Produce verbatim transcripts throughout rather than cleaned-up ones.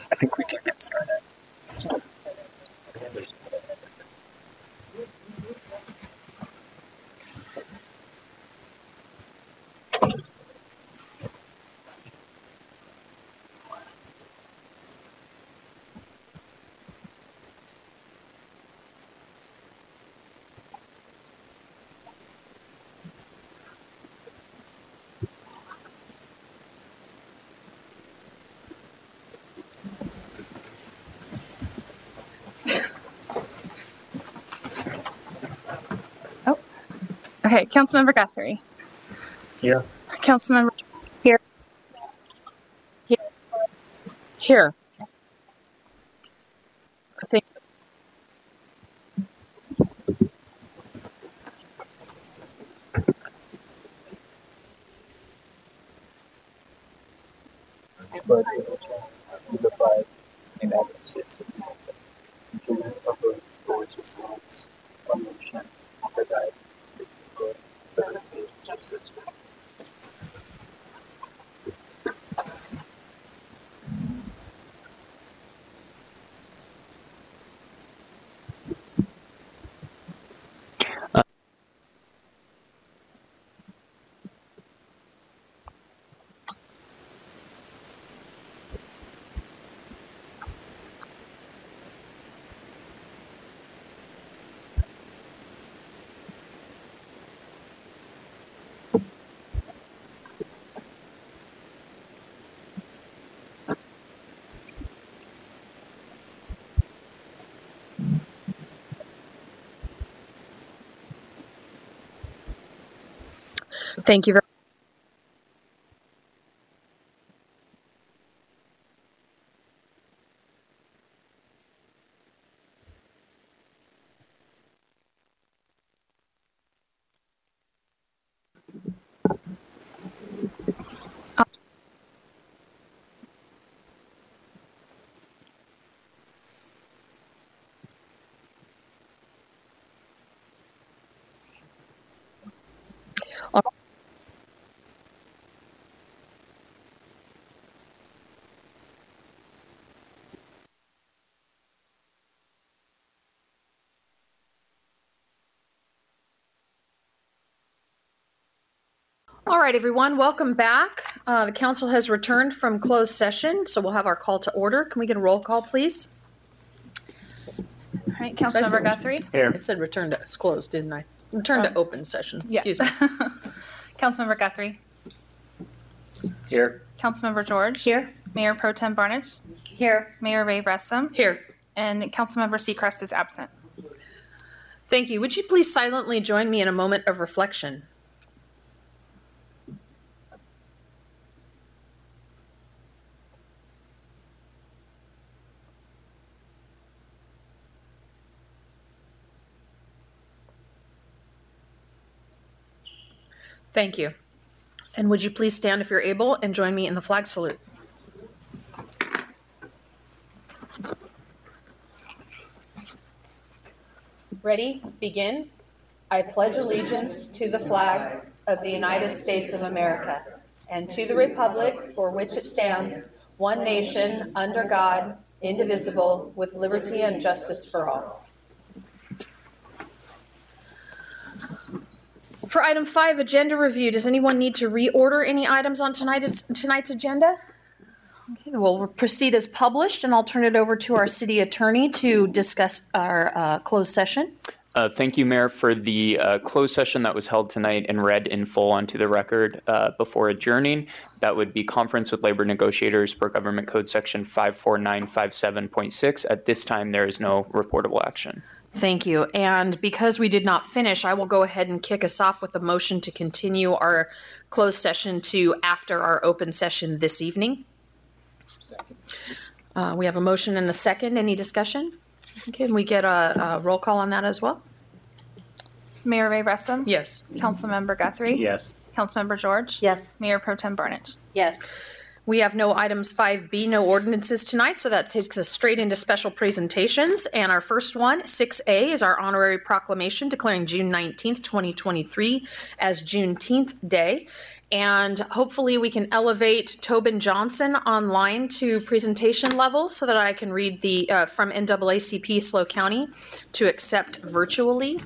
I think we can get started. Okay, Councilmember Guthrie. Here. Councilmember here. Here. Here. Thank Pledge allegiance to the flag of the United States of America, and to the republic for which it stands, one nation, under God, indivisible, with liberty and justice for all. Thank you very All right, everyone, welcome back. Uh, the council has returned from closed session, so we'll have our call to order. Can we get a roll call, please? All right, Councilmember Guthrie. Here. I said return to, it's closed, didn't I? Return to open session, Yeah. excuse me. Councilmember Guthrie. Here. Councilmember George. Here. Mayor Pro Tem Barnage. Here. Mayor Ray Ressam. Here. And Councilmember Seacrest is absent. Thank you. Would you please silently join me in a moment of reflection? Thank you. And would you please stand if you're able and join me in the flag salute? Ready? Begin. I pledge allegiance to the flag of the United States of America and to the republic for which it stands, one nation, under God, indivisible, with liberty and justice for all. For item five, agenda review, does anyone need to reorder any items on tonight's, tonight's agenda? Okay, we'll proceed as published, and I'll turn it over to our city attorney to discuss our uh, closed session. Uh, thank you, Mayor, for the uh, closed session that was held tonight and read in full onto the record uh, before adjourning. That would be conference with labor negotiators per Government Code Section five four nine five seven point six. At this time, there is no reportable action. Thank you. And because we did not finish, I will go ahead and kick us off with a motion to continue our closed session to after our open session this evening. Second. Uh, we have a motion and a second. Any discussion? Okay, can we get a, a roll call on that as well? Mayor Ray Ressam. Yes. Councilmember Guthrie. Yes. Councilmember George. Yes. Mayor Pro Tem Barnage. Yes. We have no items five B, no ordinances tonight, so that takes us straight into special presentations. And our first one, six A, is our honorary proclamation declaring June nineteenth, twenty twenty-three as Juneteenth Day. And hopefully we can elevate Tobin Johnson online to presentation level so that I can read the uh, from N double A C P SLO County to accept virtually.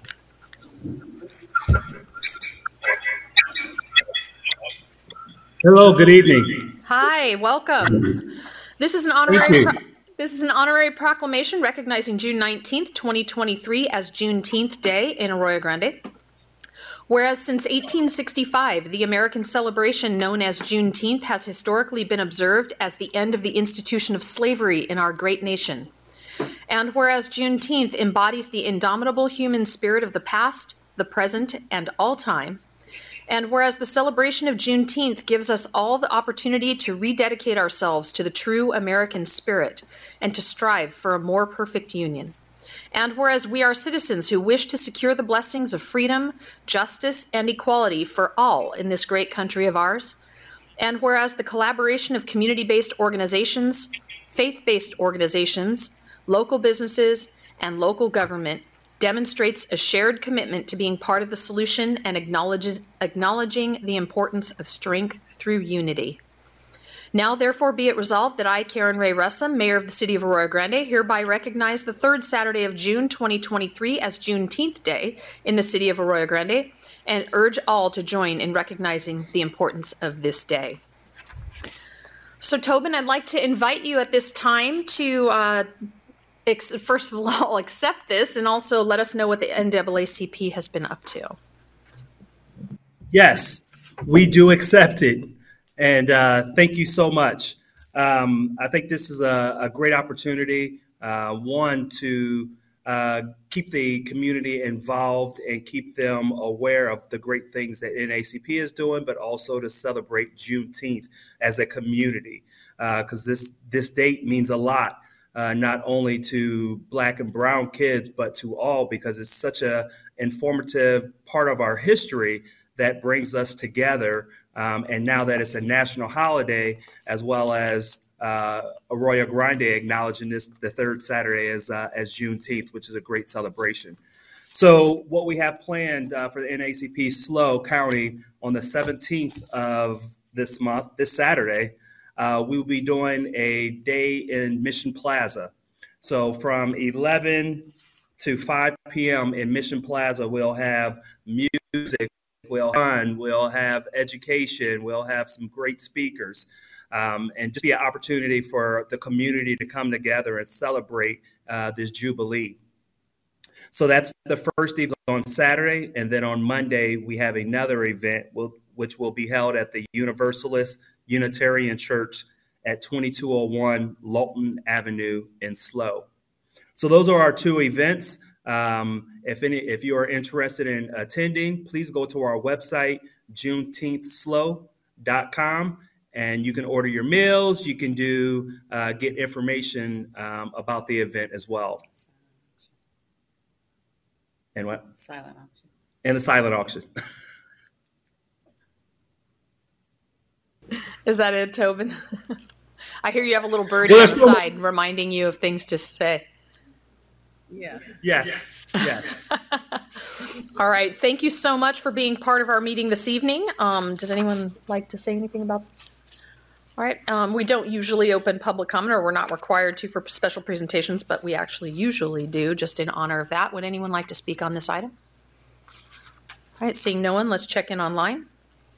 Hello, good evening. Hi, welcome. This is an Thank honorary you. pro- this is an honorary proclamation recognizing June nineteenth, twenty twenty-three as Juneteenth Day in Arroyo Grande. Whereas since eighteen sixty-five, the American celebration known as Juneteenth has historically been observed as the end of the institution of slavery in our great nation. And whereas Juneteenth embodies the indomitable human spirit of the past, the present, and all time, and whereas the celebration of Juneteenth gives us all the opportunity to rededicate ourselves to the true American spirit and to strive for a more perfect union. And whereas we are citizens who wish to secure the blessings of freedom, justice, and equality for all in this great country of ours, and whereas the collaboration of community-based organizations, faith-based organizations, local businesses, and local government demonstrates a shared commitment to being part of the solution and acknowledges acknowledging the importance of strength through unity. Now, therefore, be it resolved that I, Karen Ray Russum, Mayor of the City of Arroyo Grande, hereby recognize the third Saturday of June twenty twenty-three as Juneteenth Day in the City of Arroyo Grande and urge all to join in recognizing the importance of this day. So, Tobin, I'd like to invite you at this time to, uh, ex- first of all, accept this and also let us know what the N double A C P has been up to. Yes, we do accept it. And uh, thank you so much. Um, I think this is a, a great opportunity, uh, one, to uh, keep the community involved and keep them aware of the great things that N double A C P is doing, but also to celebrate Juneteenth as a community, because uh, this, this date means a lot, uh, not only to Black and brown kids, but to all, because it's such a informative part of our history that brings us together. Um, and now that it's a national holiday, as well as uh, Arroyo Grande acknowledging this the third Saturday as uh, as Juneteenth, which is a great celebration. So what we have planned uh, for the N double A C P SLO County on the seventeenth of this month, this Saturday, uh, we will be doing a day in Mission Plaza. So from eleven to five p.m. in Mission Plaza, we'll have music. We'll fun, we'll have education, we'll have some great speakers, um, and just be an opportunity for the community to come together and celebrate uh, this Jubilee. So that's the first event on Saturday, and then on Monday we have another event will, which will be held at the Universalist Unitarian Church at twenty-two oh one Lawton Avenue in SLO. So those are our two events. Um, if any, if you are interested in attending, please go to our website, juneteenth slo dot com, and you can order your meals. You can do uh, get information um, about the event as well. And what? Silent auction. And the silent auction. Is that it, Tobin? I hear you have a little birdie Well, on the so- side reminding you of things to say. Yes. Yes. Yes. All right. Thank you so much for being part of our meeting this evening. Um, does anyone like to say anything about this? All right. Um, we don't usually open public comment, or we're not required to for special presentations, but we actually usually do just in honor of that. Would anyone like to speak on this item? All right. Seeing no one, let's check in online.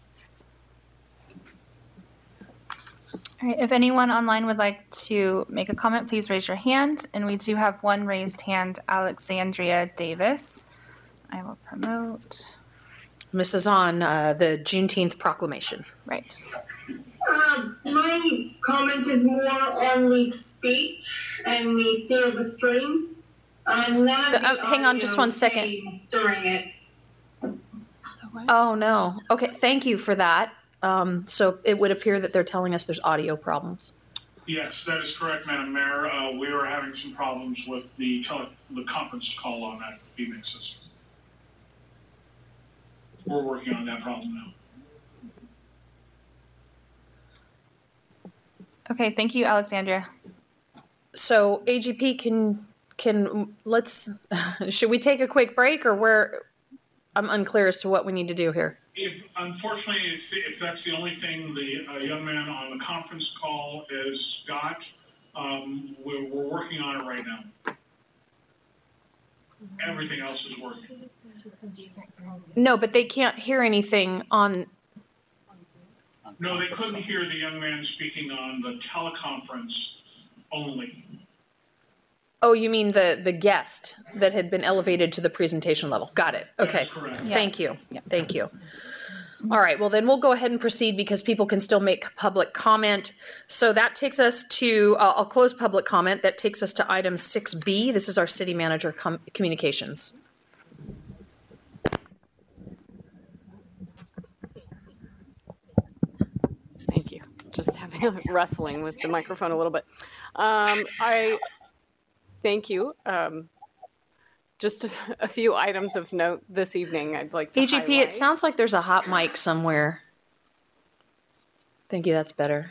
All right, if anyone online would like to make a comment, please raise your hand. And we do have one raised hand, Alexandria Davis. I will promote. Missus on uh, the Juneteenth proclamation. Right. Um, my comment is more on the speech and the silver stream. Um, none of The- the uh, hang on just audio one second. came during it. Oh, no. Okay. Thank you for that. Um, so it would appear that they're telling us there's audio problems. Yes, that is correct, Madam Mayor. Uh, we are having some problems with the tele- the conference call on that B MIX system. We're working on that problem now. Okay, thank you, Alexandria. So A G P, can can let's should we take a quick break, or where? I'm unclear as to what we need to do here. If Unfortunately, if, if that's the only thing the uh, young man on the conference call has got, um, we're, we're working on it right now. Everything else is working. No, but they can't hear anything on, No, they couldn't hear the young man speaking on the teleconference only. oh, you mean the, the guest that had been elevated to the presentation level. Got it. Okay. That's correct. Thank you. Thank you. All right, well then we'll go ahead and proceed because people can still make public comment. So that takes us to, uh, I'll close public comment. That takes us to item six B. This is our city manager com- communications. Thank you. Just having a wrestling with the microphone a little bit. Um, I thank you. Um, just a, a few items of note this evening I'd like to A G P, highlight. it sounds like there's a hot mic somewhere. Thank you, that's better.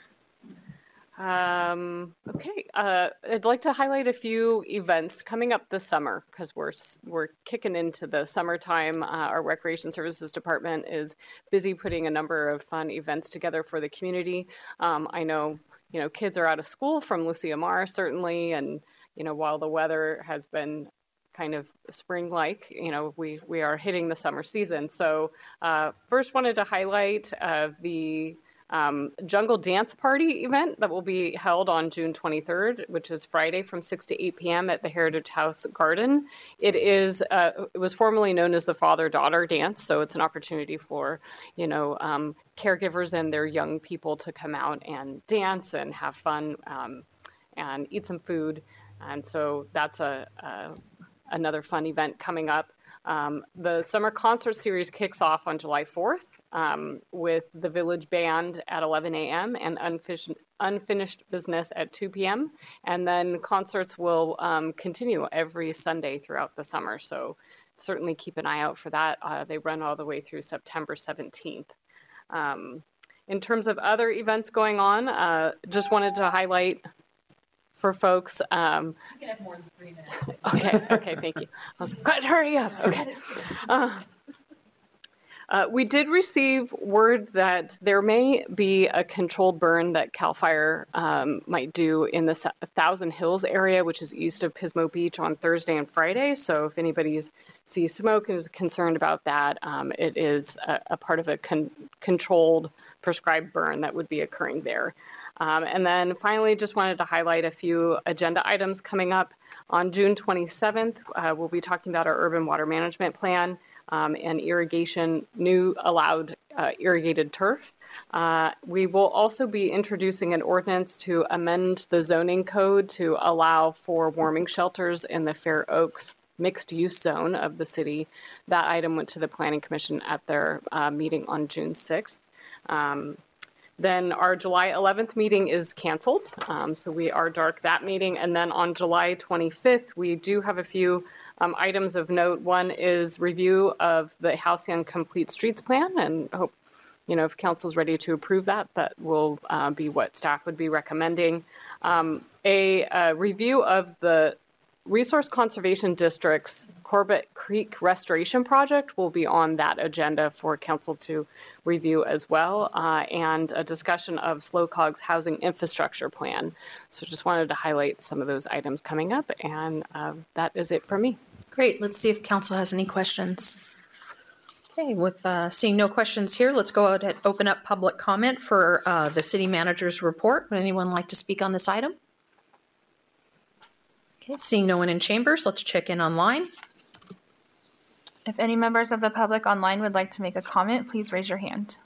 Um, okay, uh, I'd like to highlight a few events coming up this summer because we're we're kicking into the summertime. Uh, our Recreation Services Department is busy putting a number of fun events together for the community. Um, I know, you know, kids are out of school from Lucia Mar certainly, and you know, while the weather has been kind of spring-like, you know, we we are hitting the summer season. So uh, first, wanted to highlight uh, the Um, Jungle Dance Party event that will be held on June twenty-third, which is Friday from six to eight p.m. at the Heritage House Garden. It is, uh, it was formerly known as the father-daughter dance, so it's an opportunity for, you know, um, caregivers and their young people to come out and dance and have fun um, and eat some food. And so that's a, a another fun event coming up. Um, the summer concert series kicks off on July fourth um, with the Village Band at eleven a.m. and Unfinished, Unfinished Business at two p.m. And then concerts will um, continue every Sunday throughout the summer. So certainly keep an eye out for that. Uh, they run all the way through September seventeenth. Um, in terms of other events going on, uh, just wanted to highlight for folks. Um, You can have more than three minutes. okay, okay, thank you. I was like, God, hurry up. Okay. Uh, uh, we did receive word that there may be a controlled burn that CAL FIRE um, might do in the Thousand Hills area, which is east of Pismo Beach on Thursday and Friday. So if anybody sees smoke and is concerned about that, um, it is a, a part of a con- controlled prescribed burn that would be occurring there. Um, and then finally, just wanted to highlight a few agenda items coming up. On June twenty-seventh, uh, we'll be talking about our urban water management plan um, and irrigation, new allowed uh, irrigated turf. Uh, we will also be introducing an ordinance to amend the zoning code to allow for warming shelters in the Fair Oaks mixed use zone of the city. That item went to the Planning Commission at their uh, meeting on June sixth. Um, Then our July eleventh meeting is canceled, um, so we are dark that meeting. And then on July twenty-fifth, we do have a few um, items of note. One is review of the Halcyon Complete Streets Plan, and hope, you know, if council's ready to approve that, that will uh, be what staff would be recommending. Um, a, a review of the Resource Conservation District's Corbett Creek Restoration Project will be on that agenda for council to review as well, uh, and a discussion of SLOCOG's housing infrastructure plan. So just wanted to highlight some of those items coming up, and uh, that is it for me. Great, let's see if council has any questions. Okay, with uh, seeing no questions here, let's go ahead and open up public comment for uh, the city manager's report. Would anyone like to speak on this item? Okay, seeing no one in chambers, let's check in online. If any members of the public online would like to make a comment, please raise your hand.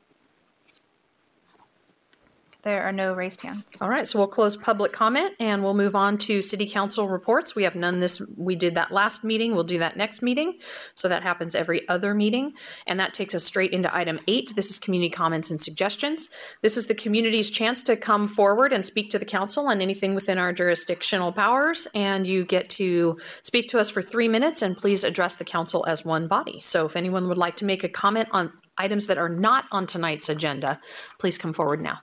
There are no raised hands. All right, so we'll close public comment and we'll move on to city council reports. We have none this, we did that last meeting, we'll do that next meeting. So that happens every other meeting. And that takes us straight into item eight. This is community comments and suggestions. This is the community's chance to come forward and speak to the council on anything within our jurisdictional powers. And you get to speak to us for three minutes and please address the council as one body. So if anyone would like to make a comment on items that are not on tonight's agenda, please come forward now.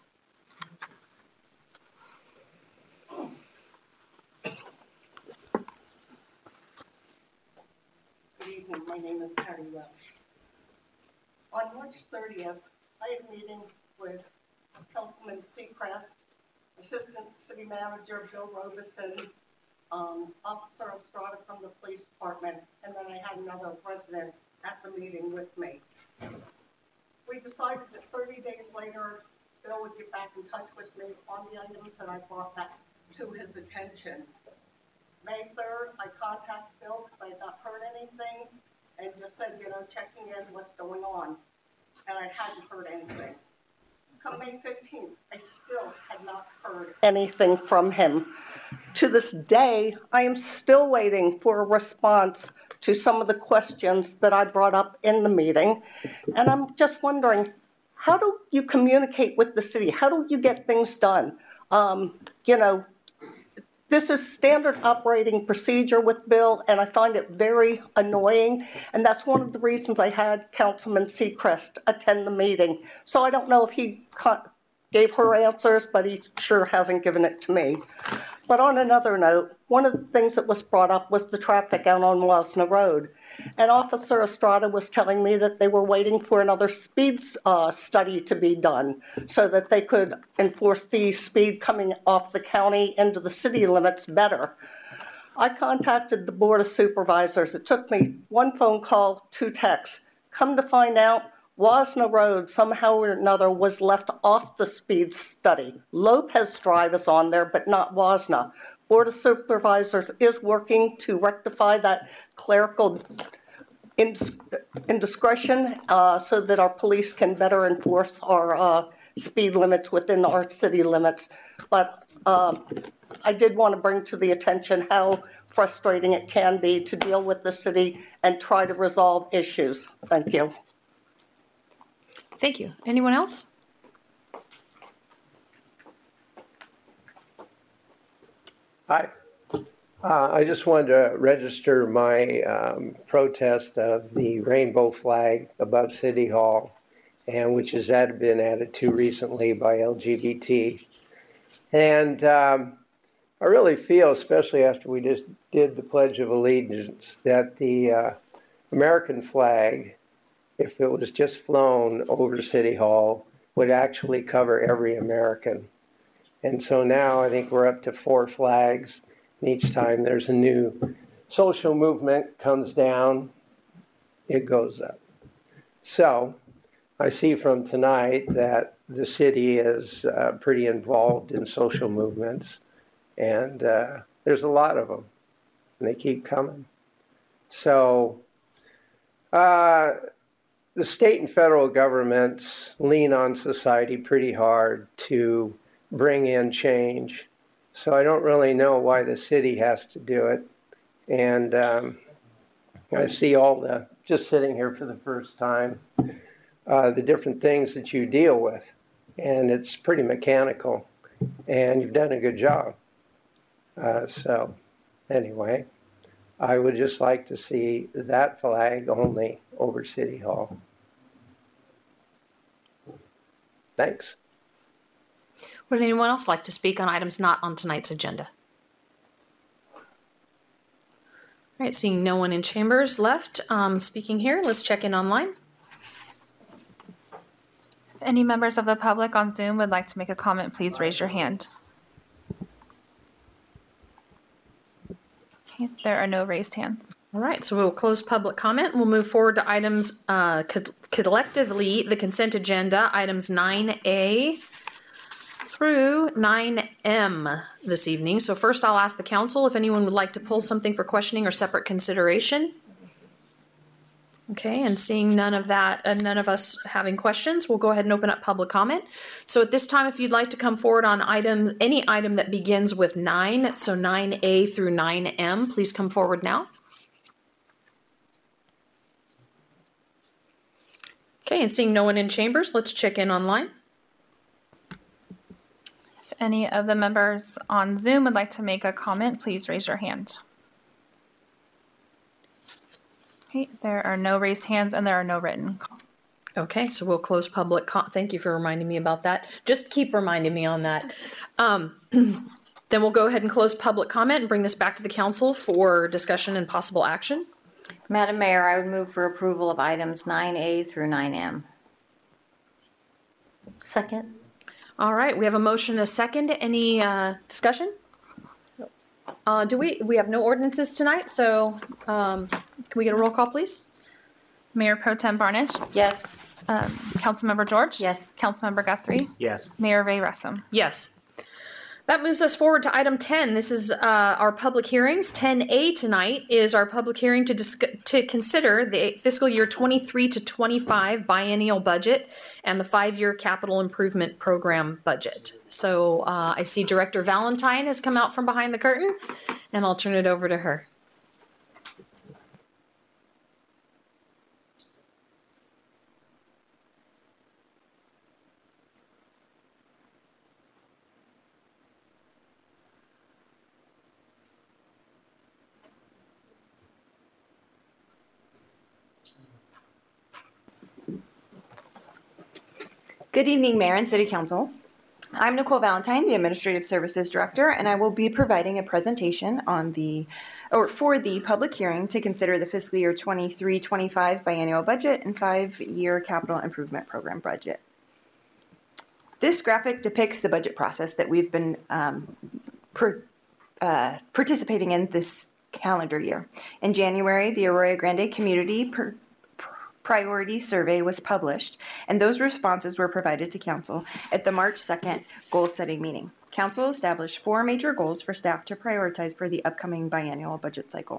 My name is Patty Welch. On March thirtieth, I had a meeting with Councilman Seacrest, Assistant City Manager Bill Robeson, um, Officer Estrada from the Police Department, and then I had another resident at the meeting with me. We decided that thirty days later, Bill would get back in touch with me on the items that I brought back to his attention. May third, I contacted Bill because I had not heard anything and just said, you know, checking in, what's going on. And I hadn't heard anything. Come May fifteenth, I still had not heard anything from him. To this day, I am still waiting for a response to some of the questions that I brought up in the meeting. And I'm just wondering, how do you communicate with the city? How do you get things done? Um, you know, this is standard operating procedure with Bill, and I find it very annoying. And that's one of the reasons I had Councilman Seacrest attend the meeting. So I don't know if he gave her answers, but he sure hasn't given it to me. But on another note, one of the things that was brought up was the traffic out on Wasna Road. And Officer Estrada was telling me that they were waiting for another speed uh, study to be done so that they could enforce the speed coming off the county into the city limits better. I contacted the Board of Supervisors. It took me one phone call, two texts. Come to find out, Wasna Road somehow or another was left off the speed study. Lopez Drive is on there, but not Wasna. Board of Supervisors is working to rectify that clerical indiscretion uh, so that our police can better enforce our uh, speed limits within our city limits. But um, I did want to bring to the attention how frustrating it can be to deal with the city and try to resolve issues. Thank you. Thank you. Anyone else? Hi. Uh, I just wanted to register my um, protest of the rainbow flag above City Hall, and which has added, been added to recently by L G B T. And um, I really feel, especially after we just did the Pledge of Allegiance, that the uh, American flag, if it was just flown over City Hall, would actually cover every American. And so now I think we're up to four flags. And each time there's a new social movement comes down, it goes up. So I see from tonight that the city is uh, pretty involved in social movements. And uh, there's a lot of them. And they keep coming. So uh, the state and federal governments lean on society pretty hard to bring in change. So I don't really know why the city has to do it. And um, I see all the, just sitting here for the first time, uh, the different things that you deal with. And it's pretty mechanical. And you've done a good job. Uh, so anyway, I would just like to see that flag only over City Hall. Thanks. Would anyone else like to speak on items not on tonight's agenda? All right, seeing no one in chambers left um, speaking here, let's check in online. If any members of the public on Zoom would like to make a comment, please raise your hand. Okay, there are no raised hands. All right, so we'll close public comment. We'll move forward to items uh, co- collectively, the consent agenda, items nine A through nine M this evening. So first I'll ask the council if anyone would like to pull something for questioning or separate consideration. Okay, and seeing none of that, and none of us having questions, we'll go ahead and open up public comment. So at this time, if you'd like to come forward on items, any item that begins with nine, so nine A through nine M, please come forward now. Okay, and seeing no one in chambers, let's check in online. If any of the members on Zoom would like to make a comment, please raise your hand. Okay, there are no raised hands and there are no written comments. Okay, so we'll close public com- thank you for reminding me about that. Just keep reminding me on that. Um, then we'll go ahead and close public comment and bring this back to the council for discussion and possible action. Madam Mayor, I would move for approval of items nine A through nine M. Second. All right, we have a motion and a second. Any uh, discussion? Uh, do we, we have no ordinances tonight, so um, can we get a roll call, please? Mayor Pro Tem Barnish? Yes. Um, Councilmember George? Yes. Councilmember Guthrie? Yes. Mayor Ray Russum? Yes. That moves us forward to item ten. This is uh, our public hearings. ten A tonight is our public hearing to discuss, to consider the fiscal year twenty-three to twenty-five biennial budget and the five-year capital improvement program budget. So uh, I see Director Valentine has come out from behind the curtain, and I'll turn it over to her. Good evening, Mayor and City Council. I'm Nicole Valentine, the Administrative Services Director, and I will be providing a presentation on the, or for the public hearing to consider the fiscal year twenty-three twenty-five biennial budget and five-year capital improvement program budget. This graphic depicts the budget process that we've been um, per, uh, participating in this calendar year. In January, the Arroyo Grande Community per, Priority Survey was published, and those responses were provided to Council at the March second goal-setting meeting. Council established four major goals for staff to prioritize for the upcoming biennial budget cycle.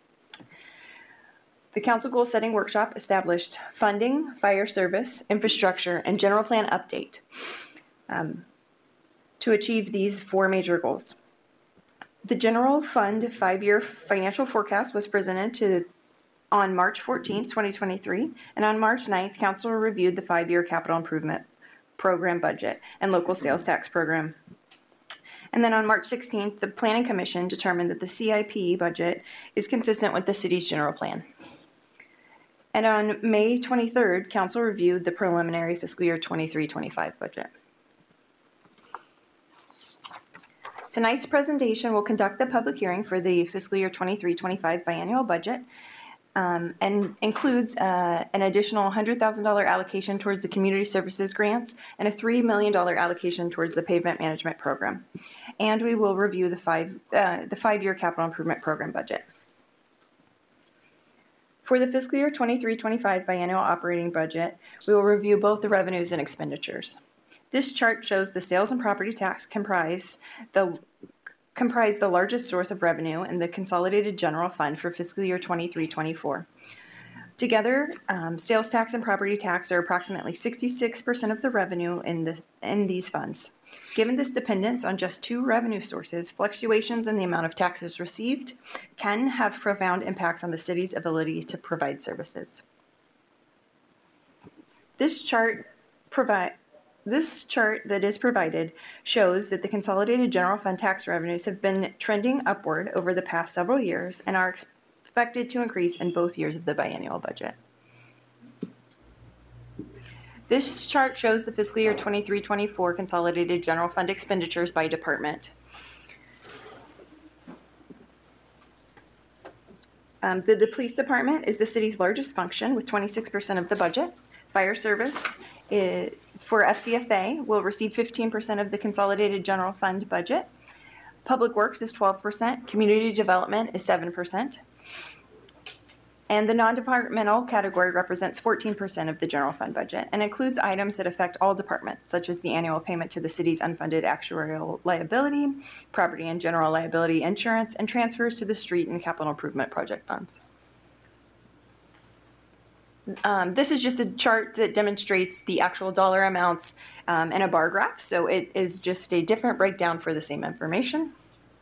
The Council goal-setting workshop established funding, fire service, infrastructure, and general plan update um, to achieve these four major goals. The general fund five-year financial forecast was presented to on March fourteenth, twenty twenty-three, and on March ninth, Council reviewed the five-year capital improvement program budget and local sales tax program. And then on March sixteenth, the Planning Commission determined that the C I P budget is consistent with the city's general plan. And on May twenty-third, Council reviewed the preliminary fiscal year twenty-three twenty-five budget. Tonight's presentation will conduct the public hearing for the fiscal year twenty-three twenty-five biennial budget. Um, and includes uh, an additional one hundred thousand dollars allocation towards the community services grants and a three million dollars allocation towards the pavement management program. And we will review the five uh, the five-year capital improvement program budget. For the fiscal year twenty-three twenty-five biennial operating budget, we will review both the revenues and expenditures. This chart shows the sales and property tax comprise the comprise the largest source of revenue in the consolidated general fund for fiscal year twenty-three twenty-four. Together, um, sales tax and property tax are approximately sixty-six percent of the revenue in the in these funds. Given this dependence on just two revenue sources, fluctuations in the amount of taxes received can have profound impacts on the city's ability to provide services. This chart provide This chart that is provided shows that the consolidated general fund tax revenues have been trending upward over the past several years and are expected to increase in both years of the biennial budget. This chart shows the fiscal year twenty-three twenty-four consolidated general fund expenditures by department. Um, the, the police department is the city's largest function with twenty-six percent of the budget. Fire service is, for F C F A will receive fifteen percent of the consolidated general fund budget. Public Works is twelve percent. Community development is seven percent. And the non-departmental category represents fourteen percent of the general fund budget and includes items that affect all departments, such as the annual payment to the city's unfunded actuarial liability, property and general liability insurance, and transfers to the street and capital improvement project funds. Um, this is just a chart that demonstrates the actual dollar amounts um, in a bar graph, so it is just a different breakdown for the same information.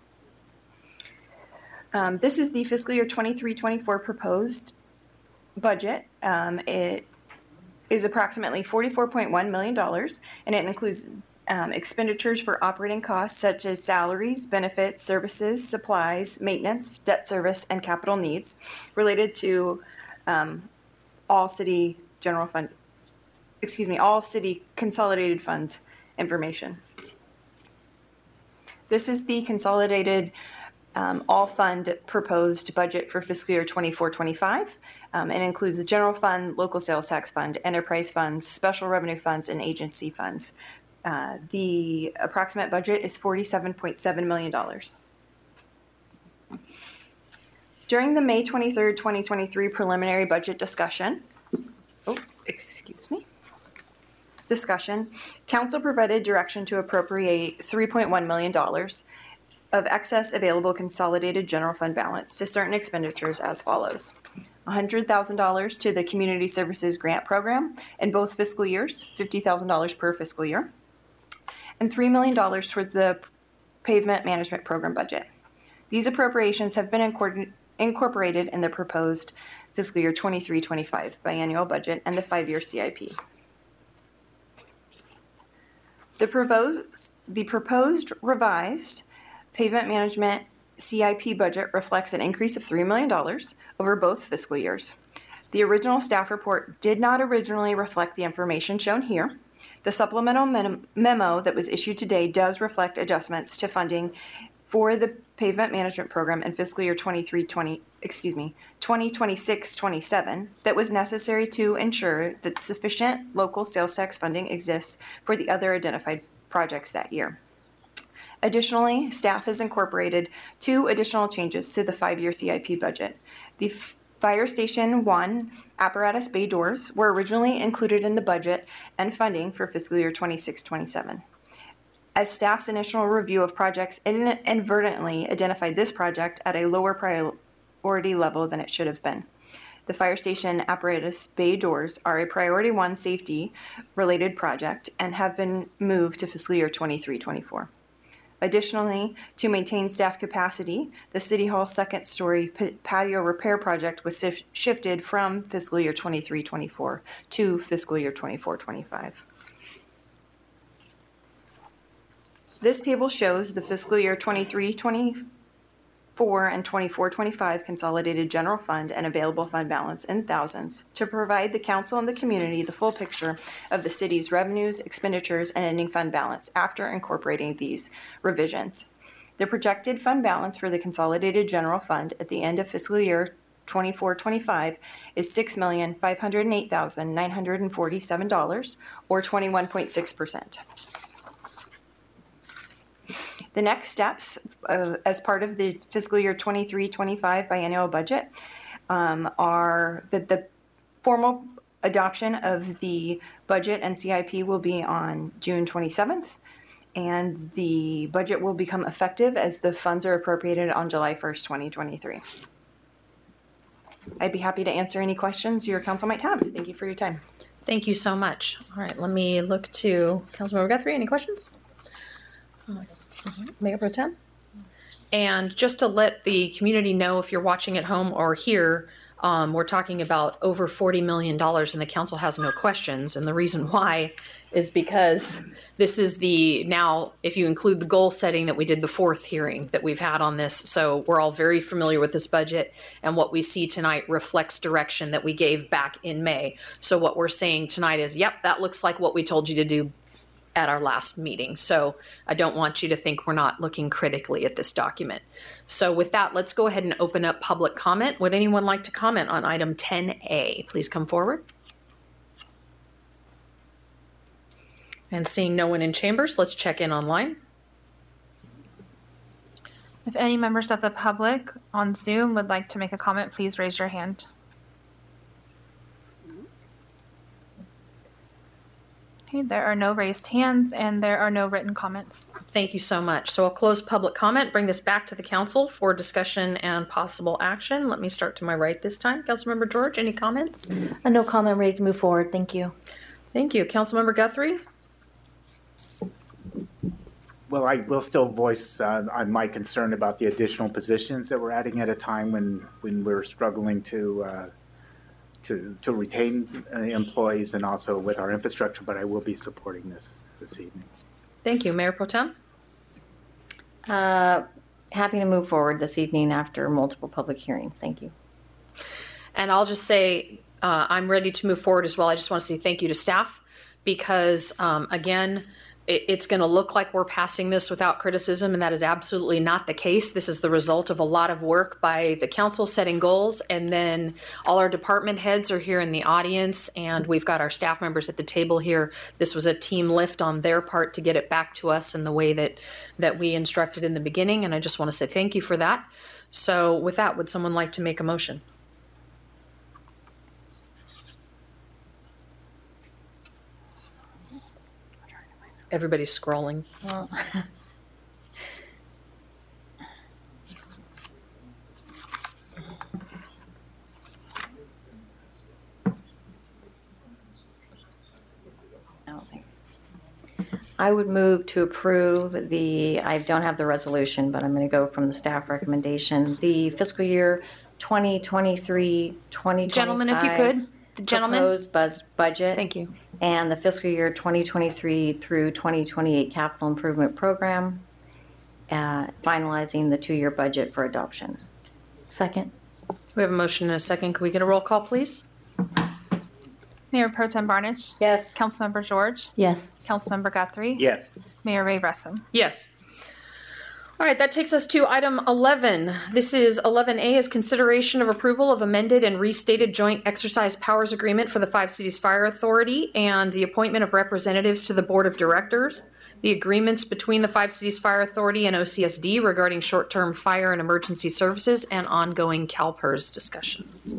Um, this is the fiscal year twenty-three twenty-four proposed budget. Um, it is approximately forty-four point one million dollars, and it includes um, expenditures for operating costs such as salaries, benefits, services, supplies, maintenance, debt service, and capital needs related to um, all city general fund, excuse me, all city consolidated funds information. This is the consolidated um, all fund proposed budget for fiscal year twenty-four twenty-five, um, and includes the general fund, local sales tax fund, enterprise funds, special revenue funds, and agency funds. Uh, the approximate budget is forty-seven point seven million dollars. During the May twenty-third, twenty twenty-three preliminary budget discussion, oh, excuse me, discussion, council provided direction to appropriate three point one million dollars of excess available consolidated general fund balance to certain expenditures as follows. one hundred thousand dollars to the Community Services Grant Program in both fiscal years, fifty thousand dollars per fiscal year, and three million dollars towards the Pavement Management Program budget. These appropriations have been incor- incorporated in the proposed fiscal year twenty-three twenty-five biannual budget and the five-year C I P. The proposed, the proposed revised Pavement Management C I P budget reflects an increase of three million dollars over both fiscal years. The original staff report did not originally reflect the information shown here. The supplemental mem- memo that was issued today does reflect adjustments to funding for the Pavement Management Program in fiscal year twenty-three twenty, excuse me, twenty twenty-six twenty-seven that was necessary to ensure that sufficient local sales tax funding exists for the other identified projects that year. Additionally, staff has incorporated two additional changes to the five-year C I P budget. The Fire Station one apparatus bay doors were originally included in the budget and funding for fiscal year twenty-six twenty-seven. As staff's initial review of projects inadvertently identified this project at a lower priority level than it should have been. The fire station apparatus bay doors are a priority one safety related project and have been moved to fiscal year twenty-three twenty-four. Additionally, to maintain staff capacity, the City Hall second story patio repair project was sif- shifted from fiscal year twenty-three twenty-four to fiscal year twenty-four twenty-five. This table shows the fiscal year twenty-three twenty-four and twenty-four twenty-five consolidated general fund and available fund balance in thousands to provide the council and the community the full picture of the city's revenues, expenditures, and ending fund balance after incorporating these revisions. The projected fund balance for the consolidated general fund at the end of fiscal year twenty-four twenty-five is six million five hundred eight thousand nine hundred forty-seven dollars, or twenty-one point six percent. The next steps uh, as part of the fiscal year twenty-three twenty-five biannual budget um, are that the formal adoption of the budget and C I P will be on June twenty-seventh, and the budget will become effective as the funds are appropriated on July first, twenty twenty-three. I'd be happy to answer any questions your council might have. Thank you for your time. Thank you so much. All right, let me look to Councilmember Guthrie. Any questions? Uh, Mayor Pro Tem? And just to let the community know, if you're watching at home or here, um, we're talking about over forty million dollars and the council has no questions. And the reason why is because this is the, now, if you include the goal setting that we did the fourth hearing that we've had on this. So we're all very familiar with this budget, and what we see tonight reflects direction that we gave back in May. So what we're saying tonight is, yep, that looks like what we told you to do at our last meeting. So I don't want you to think we're not looking critically at this document. So with that, let's go ahead and open up public comment. Would anyone like to comment on item ten A? Please come forward. And seeing no one in chambers, let's check in online. If any members of the public on Zoom would like to make a comment, please raise your hand. Okay, there are no raised hands and there are no written comments. Thank you so much. So I'll close public comment, bring this back to the council for discussion and possible action. Let me start to my right this time. Councilmember George, any comments? Uh, no comment, ready to move forward. Thank you. Thank you. Councilmember Guthrie? Well, I will still voice uh, on my concern about the additional positions that we're adding at a time when, when we're struggling to uh, to to retain uh, employees and also with our infrastructure, but I will be supporting this this evening. Thank you. Mayor Pro Tem? Uh, happy to move forward this evening after multiple public hearings. Thank you. And I'll just say uh, I'm ready to move forward as well. I just want to say thank you to staff because, um, again, it, it's going to look like we're passing this without criticism, and that is absolutely not the case. This is the result of a lot of work by the council setting goals, and then all our department heads are here in the audience, and we've got our staff members at the table here. This was a team lift on their part to get it back to us in the way that, that we instructed in the beginning, and I just want to say thank you for that. So with that, would someone like to make a motion? Everybody's scrolling. Well, I don't think. I would move to approve the, I don't have the resolution, but I'm going to go from the staff recommendation. The fiscal year twenty twenty-three, twenty twenty-five. Gentlemen, if you could. The gentleman. Proposed buzz budget. Thank you. And the fiscal year twenty twenty-three through twenty twenty-eight capital improvement program, uh, finalizing the two-year budget for adoption. Second. We have a motion and a second. Can we get a roll call, please? Mayor Pro Tem Barnich? Yes. Councilmember George? Yes. Councilmember Guthrie? Yes. Mayor Ray Russom? Yes. All right, that takes us to item eleven. This is eleven A is consideration of approval of amended and restated joint exercise powers agreement for the Five Cities Fire Authority and the appointment of representatives to the Board of Directors, the agreements between the Five Cities Fire Authority and O C S D regarding short-term fire and emergency services, and ongoing CalPERS discussions.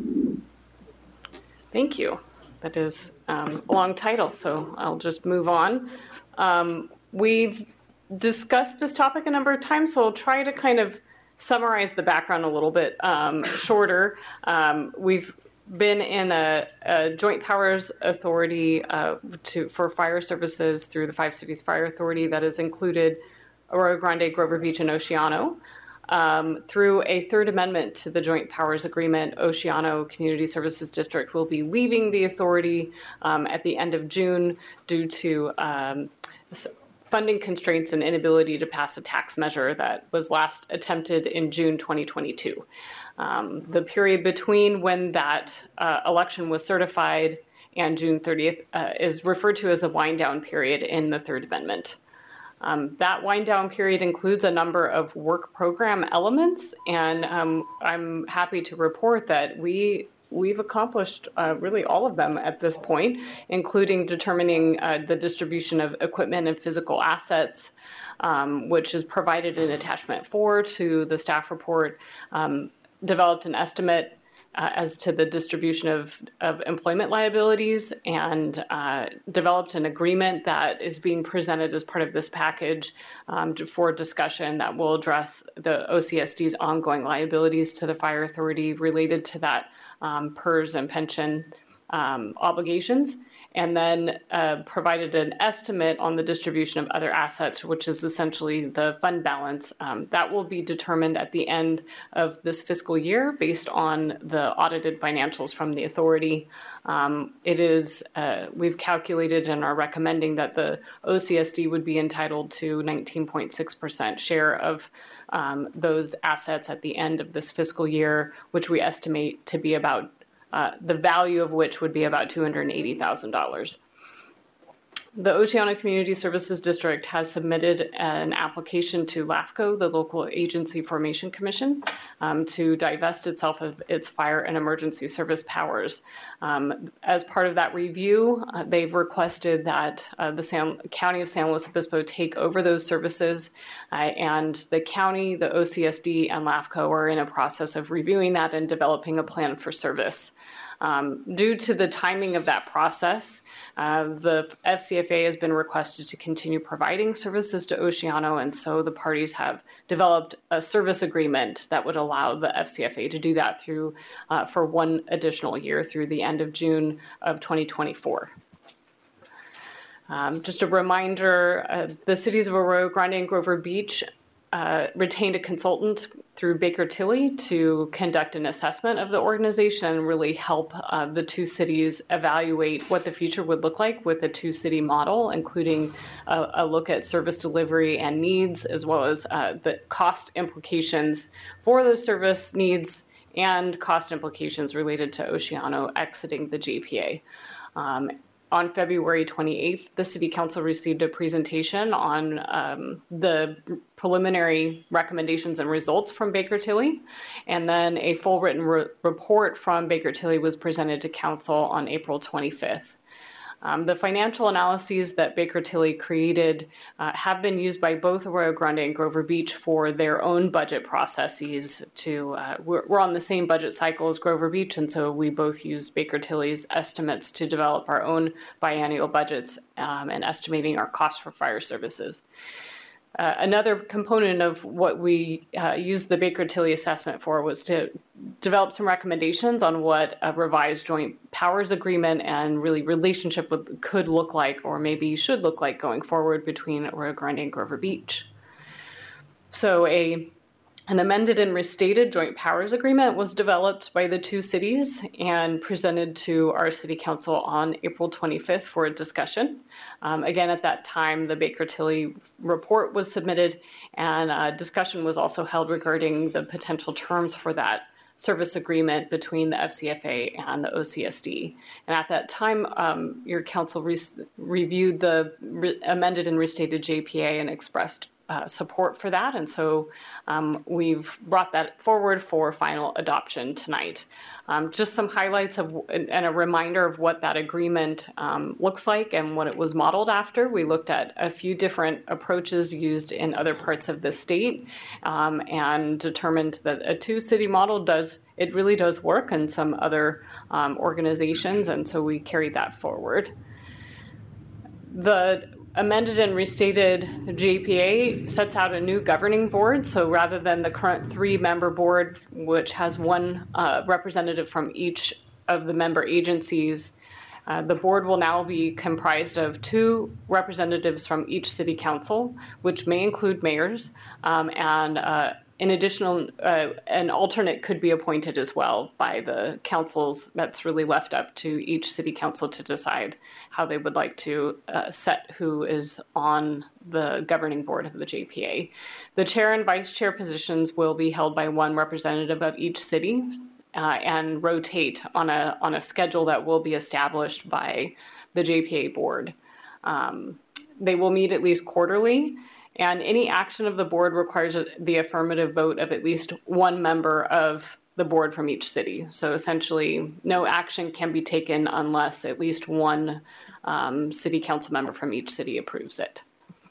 Thank you. That is um, a long title, so I'll just move on. Um, we've discussed this topic a number of times, so I'll try to kind of summarize the background a little bit um, shorter. Um, we've been in a, a joint powers authority uh, to for fire services through the Five Cities Fire Authority that has included Arroyo Grande, Grover Beach, and Oceano. Um, through a third amendment to the Joint Powers Agreement, Oceano Community Services District will be leaving the authority um, at the end of June due to um, funding constraints and inability to pass a tax measure that was last attempted in June twenty twenty-two. Um, the period between when that uh, election was certified and June thirtieth uh, is referred to as the wind down period in the third amendment. Um, that wind down period includes a number of work program elements, and um, I'm happy to report that we we've accomplished uh, really all of them at this point, including determining uh, the distribution of equipment and physical assets, um, which is provided in attachment four to the staff report, um, developed an estimate uh, as to the distribution of, of employment liabilities, and uh, developed an agreement that is being presented as part of this package um, for discussion that will address the O C S D's ongoing liabilities to the fire authority related to that Um, P E R S and pension um, obligations, and then uh, provided an estimate on the distribution of other assets, which is essentially the fund balance. Um, that will be determined at the end of this fiscal year based on the audited financials from the authority. Um, it is, uh, we've calculated and are recommending that the O C S D would be entitled to nineteen point six percent share of Um, those assets at the end of this fiscal year, which we estimate to be about, uh, the value of which would be about two hundred eighty thousand dollars. The Oceano Community Services District has submitted an application to LAFCO, the Local Agency Formation Commission, um, to divest itself of its fire and emergency service powers. Um, as part of that review, uh, they've requested that uh, the San, County of San Luis Obispo take over those services, uh, and the county, the O C S D, and LAFCO are in a process of reviewing that and developing a plan for service. Um, due to the timing of that process, uh, the F C F A has been requested to continue providing services to Oceano, and so the parties have developed a service agreement that would allow the F C F A to do that through uh, for one additional year through the end of June of twenty twenty-four. Um, just a reminder, uh, the cities of Arroyo Grande and Grover Beach Uh, retained a consultant through Baker Tilly to conduct an assessment of the organization and really help uh, the two cities evaluate what the future would look like with a two-city model, including a, a look at service delivery and needs, as well as uh, the cost implications for those service needs and cost implications related to Oceano exiting the J P A. Um, on February twenty-eighth, the City Council received a presentation on um, the preliminary recommendations and results from Baker Tilly. And then a full written re- report from Baker Tilly was presented to Council on April twenty-fifth. Um, the financial analyses that Baker Tilly created uh, have been used by both Arroyo Grande and Grover Beach for their own budget processes. To uh, we're, we're on the same budget cycle as Grover Beach, and so we both use Baker Tilly's estimates to develop our own biennial budgets um, and estimating our costs for fire services. Uh, another component of what we uh, used the Baker Tilly assessment for was to develop some recommendations on what a revised joint powers agreement and really relationship with, could look like, or maybe should look like going forward between Arroyo Grande and Grover Beach. So a An amended and restated joint powers agreement was developed by the two cities and presented to our City Council on April twenty-fifth for a discussion. Um, again, at that time, the Baker Tilly report was submitted, and a discussion was also held regarding the potential terms for that service agreement between the F C F A and the O C S D. And at that time, um, your council re- reviewed the re- amended and restated J P A and expressed Uh, support for that, and so um, we've brought that forward for final adoption tonight. Um, just some highlights of and a reminder of what that agreement um, looks like and what it was modeled after. We looked at a few different approaches used in other parts of the state um, and determined that a two-city model does it really does work in some other um, organizations, and so we carried that forward. The amended and restated J P A sets out a new governing board. So rather than the current three-member board, which has one uh, representative from each of the member agencies, uh, the board will now be comprised of two representatives from each city council, which may include mayors, um, and uh, in addition, uh, an alternate could be appointed as well by the councils. That's really left up to each city council to decide how they would like to uh, set who is on the governing board of the J P A. The chair and vice chair positions will be held by one representative of each city uh, and rotate on a on a schedule that will be established by the J P A board. Um, they will meet at least quarterly. And any action of the board requires the affirmative vote of at least one member of the board from each city. So essentially, no action can be taken unless at least one um, city council member from each city approves it.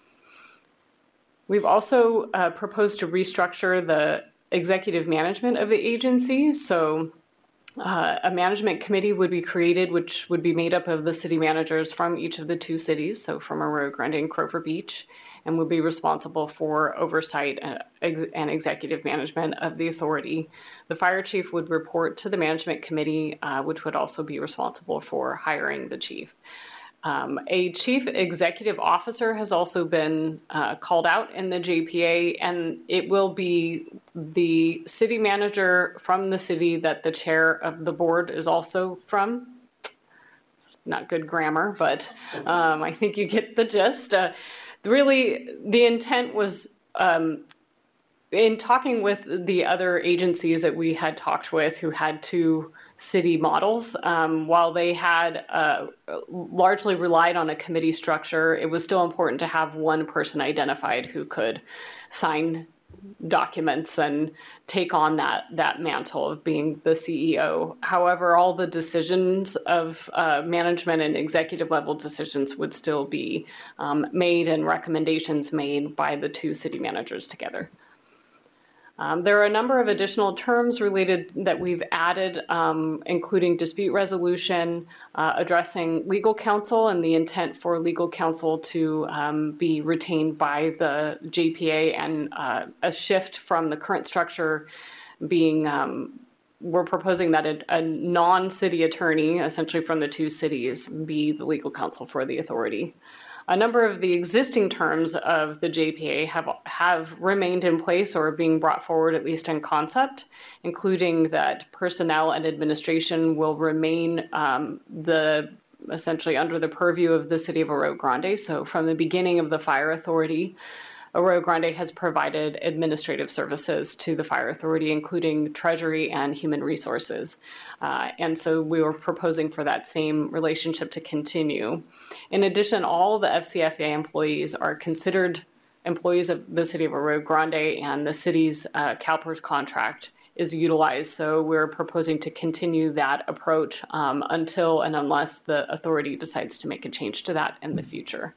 We've also uh, proposed to restructure the executive management of the agency. So uh, a management committee would be created, which would be made up of the city managers from each of the two cities, so from Arroyo Grande and Grover Beach, and would be responsible for oversight and executive management of the authority. The fire chief would report to the management committee, uh, which would also be responsible for hiring the chief. Um, a chief executive officer has also been uh, called out in the J P A, and it will be the city manager from the city that the chair of the board is also from. It's not good grammar, but um, I think you get the gist. Uh, Really, the intent was um, in talking with the other agencies that we had talked with who had two city models, um, while they had uh, largely relied on a committee structure, it was still important to have one person identified who could sign documents and take on that that mantle of being the C E O. However, all the decisions of uh, management and executive level decisions would still be um, made and recommendations made by the two city managers together. Um, there are a number of additional terms related that we've added, um, including dispute resolution, uh, addressing legal counsel, and the intent for legal counsel to um, be retained by the J P A, and uh, a shift from the current structure being, um, we're proposing that a, a non-city attorney, essentially from the two cities, be the legal counsel for the authority. A number of the existing terms of the J P A have have remained in place or are being brought forward, at least in concept, including that personnel and administration will remain um, the essentially under the purview of the city of Arroyo Grande. So from the beginning of the fire authority, Arroyo Grande has provided administrative services to the fire authority, including treasury and human resources. Uh, and so we were proposing for that same relationship to continue. In addition, all the F C F A employees are considered employees of the city of Arroyo Grande, and the city's uh, CalPERS contract is utilized. So we're proposing to continue that approach um, until and unless the authority decides to make a change to that in the future.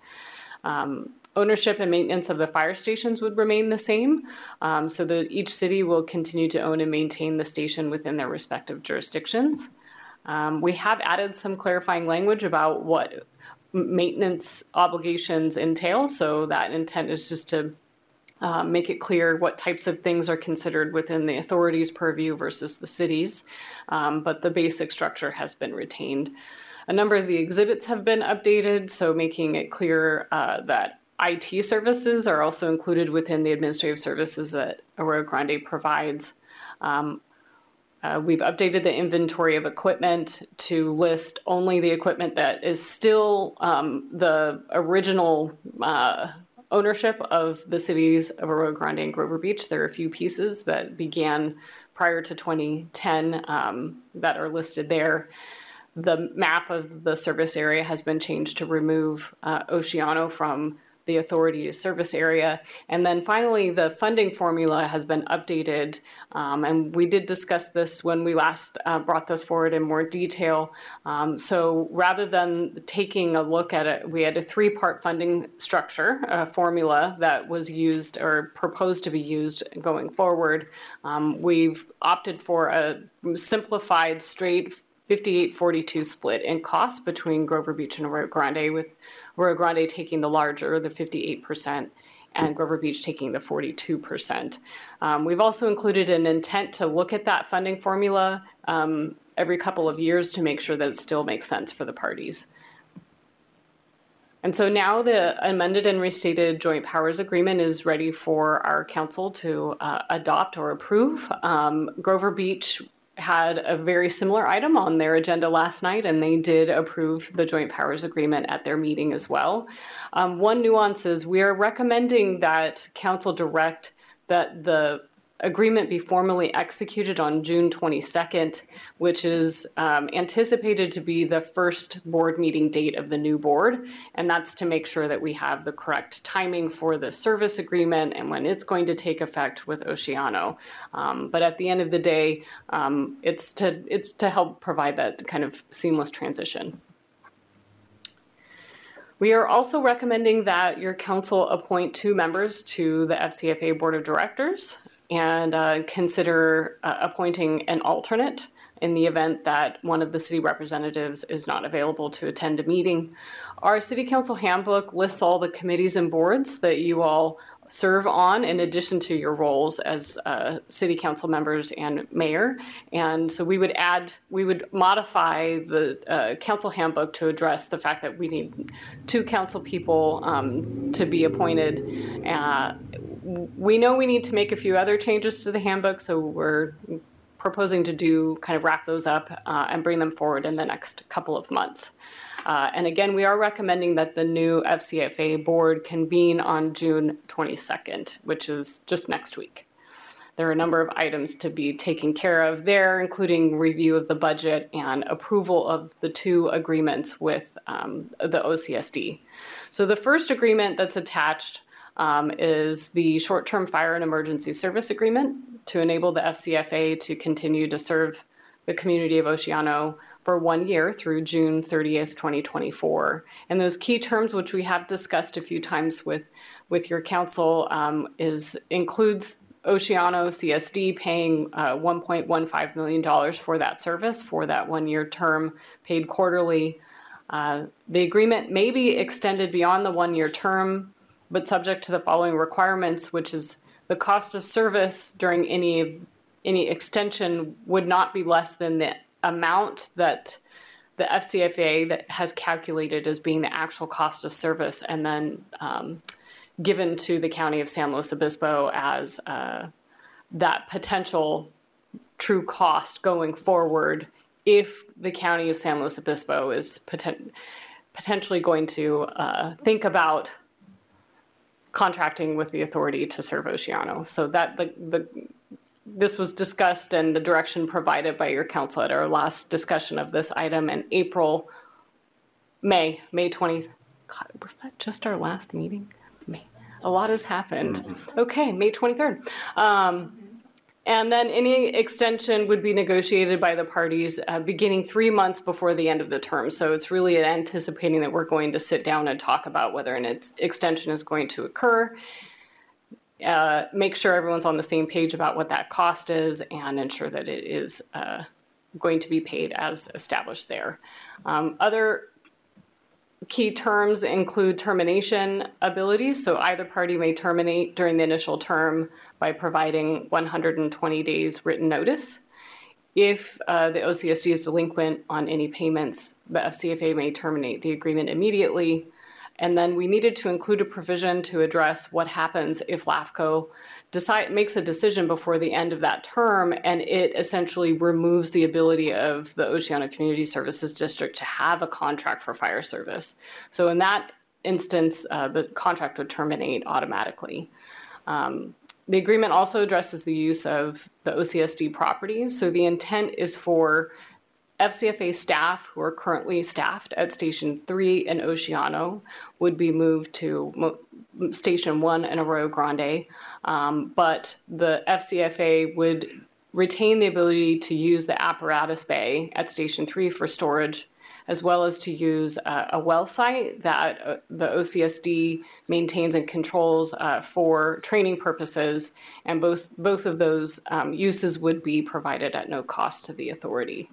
Um, Ownership and maintenance of the fire stations would remain the same, um, so that each city will continue to own and maintain the station within their respective jurisdictions. Um, we have added some clarifying language about what maintenance obligations entail, so that intent is just to uh, make it clear what types of things are considered within the authority's purview versus the city's, um, but the basic structure has been retained. A number of the exhibits have been updated, so making it clear uh, that I T services are also included within the administrative services that Arroyo Grande provides. Um, uh, we've updated the inventory of equipment to list only the equipment that is still um, the original uh, ownership of the cities of Arroyo Grande and Grover Beach. There are a few pieces that began prior to twenty ten um, that are listed there. The map of the service area has been changed to remove uh, Oceano from the authority's service area. And then finally, the funding formula has been updated. Um, and we did discuss this when we last uh, brought this forward in more detail. Um, so rather than taking a look at it, we had a three-part funding structure, a formula that was used or proposed to be used going forward. Um, we've opted for a simplified, straight fifty-eight forty-two split in cost between Grover Beach and Arroyo Grande, with Arroyo Grande taking the larger, the fifty-eight percent, and Grover Beach taking the forty-two percent. Um, we've also included an intent to look at that funding formula um, every couple of years to make sure that it still makes sense for the parties. And so now the amended and restated joint powers agreement is ready for our council to uh, adopt or approve. Um, Grover Beach had a very similar item on their agenda last night, and they did approve the joint powers agreement at their meeting as well. Um, one nuance is we are recommending that council direct that the agreement be formally executed on June twenty-second, which is um, anticipated to be the first board meeting date of the new board. And that's to make sure that we have the correct timing for the service agreement and when it's going to take effect with Oceano. Um, but at the end of the day, um, it's to it's to help provide that kind of seamless transition. We are also recommending that your council appoint two members to the F C F A Board of Directors, and uh, consider uh, appointing an alternate in the event that one of the city representatives is not available to attend a meeting. Our city council handbook lists all the committees and boards that you all serve on in addition to your roles as uh, city council members and mayor. And so we would add, we would modify the uh, council handbook to address the fact that we need two council people um, to be appointed. Uh, we know we need to make a few other changes to the handbook, so we're proposing to do kind of wrap those up uh, and bring them forward in the next couple of months. Uh, and again, we are recommending that the new F C F A board convene on June twenty-second, which is just next week. There are a number of items to be taken care of there, including review of the budget and approval of the two agreements with um, the O C S D. So the first agreement that's attached um, is the short-term fire and emergency service agreement to enable the F C F A to continue to serve the community of Oceano for one year through June thirtieth, twenty twenty-four. And those key terms, which we have discussed a few times with, with your council, um, is includes Oceano C S D paying uh, one point one five million dollars for that service for that one-year term, paid quarterly. Uh, the agreement may be extended beyond the one-year term, but subject to the following requirements, which is the cost of service during any any extension would not be less than the amount that the F C F A that has calculated as being the actual cost of service, and then um, given to the County of San Luis Obispo as uh, that potential true cost going forward if the County of San Luis Obispo is poten- potentially going to uh, think about contracting with the authority to serve Oceano. So that the, the this was discussed and the direction provided by your council at our last discussion of this item in April, May, May twentieth. God, was that just our last meeting? May. A lot has happened. Okay, May twenty-third. Um, and then any extension would be negotiated by the parties uh, beginning three months before the end of the term. So it's really anticipating that we're going to sit down and talk about whether an ex- extension is going to occur. Uh, make sure everyone's on the same page about what that cost is and ensure that it is uh, going to be paid as established there. Um, other key terms include termination abilities. So either party may terminate during the initial term by providing one hundred twenty days written notice. If uh, the O C S D is delinquent on any payments, the F C F A may terminate the agreement immediately. And then we needed to include a provision to address what happens if LAFCO decide, makes a decision before the end of that term, and it essentially removes the ability of the Oceano Community Services District to have a contract for fire service. So in that instance, uh, the contract would terminate automatically. Um, the agreement also addresses the use of the O C S D property. So the intent is for F C F A staff who are currently staffed at Station three in Oceano would be moved to Mo- Station one in Arroyo Grande, um, but the F C F A would retain the ability to use the apparatus bay at Station three for storage, as well as to use uh, a well site that uh, the O C S D maintains and controls uh, for training purposes, and both, both of those um, uses would be provided at no cost to the authority.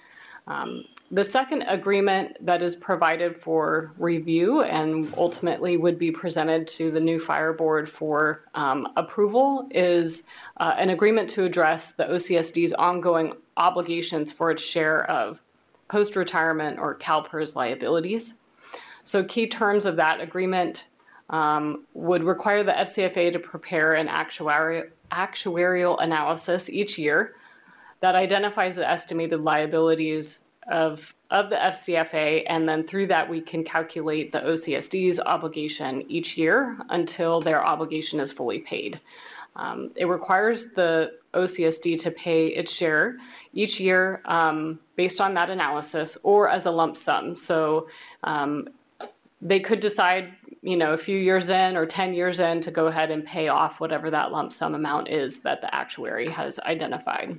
Um, the second agreement that is provided for review and ultimately would be presented to the new fire board for um, approval is uh, an agreement to address the O C S D's ongoing obligations for its share of post-retirement or CalPERS liabilities. So key terms of that agreement um, would require the F C F A to prepare an actuari- actuarial analysis each year that identifies the estimated liabilities of, of the F C F A, and then through that we can calculate the O C S D's obligation each year until their obligation is fully paid. Um, it requires the O C S D to pay its share each year um, based on that analysis or as a lump sum. So um, they could decide, you know, a few years in or ten years in to go ahead and pay off whatever that lump sum amount is that the actuary has identified.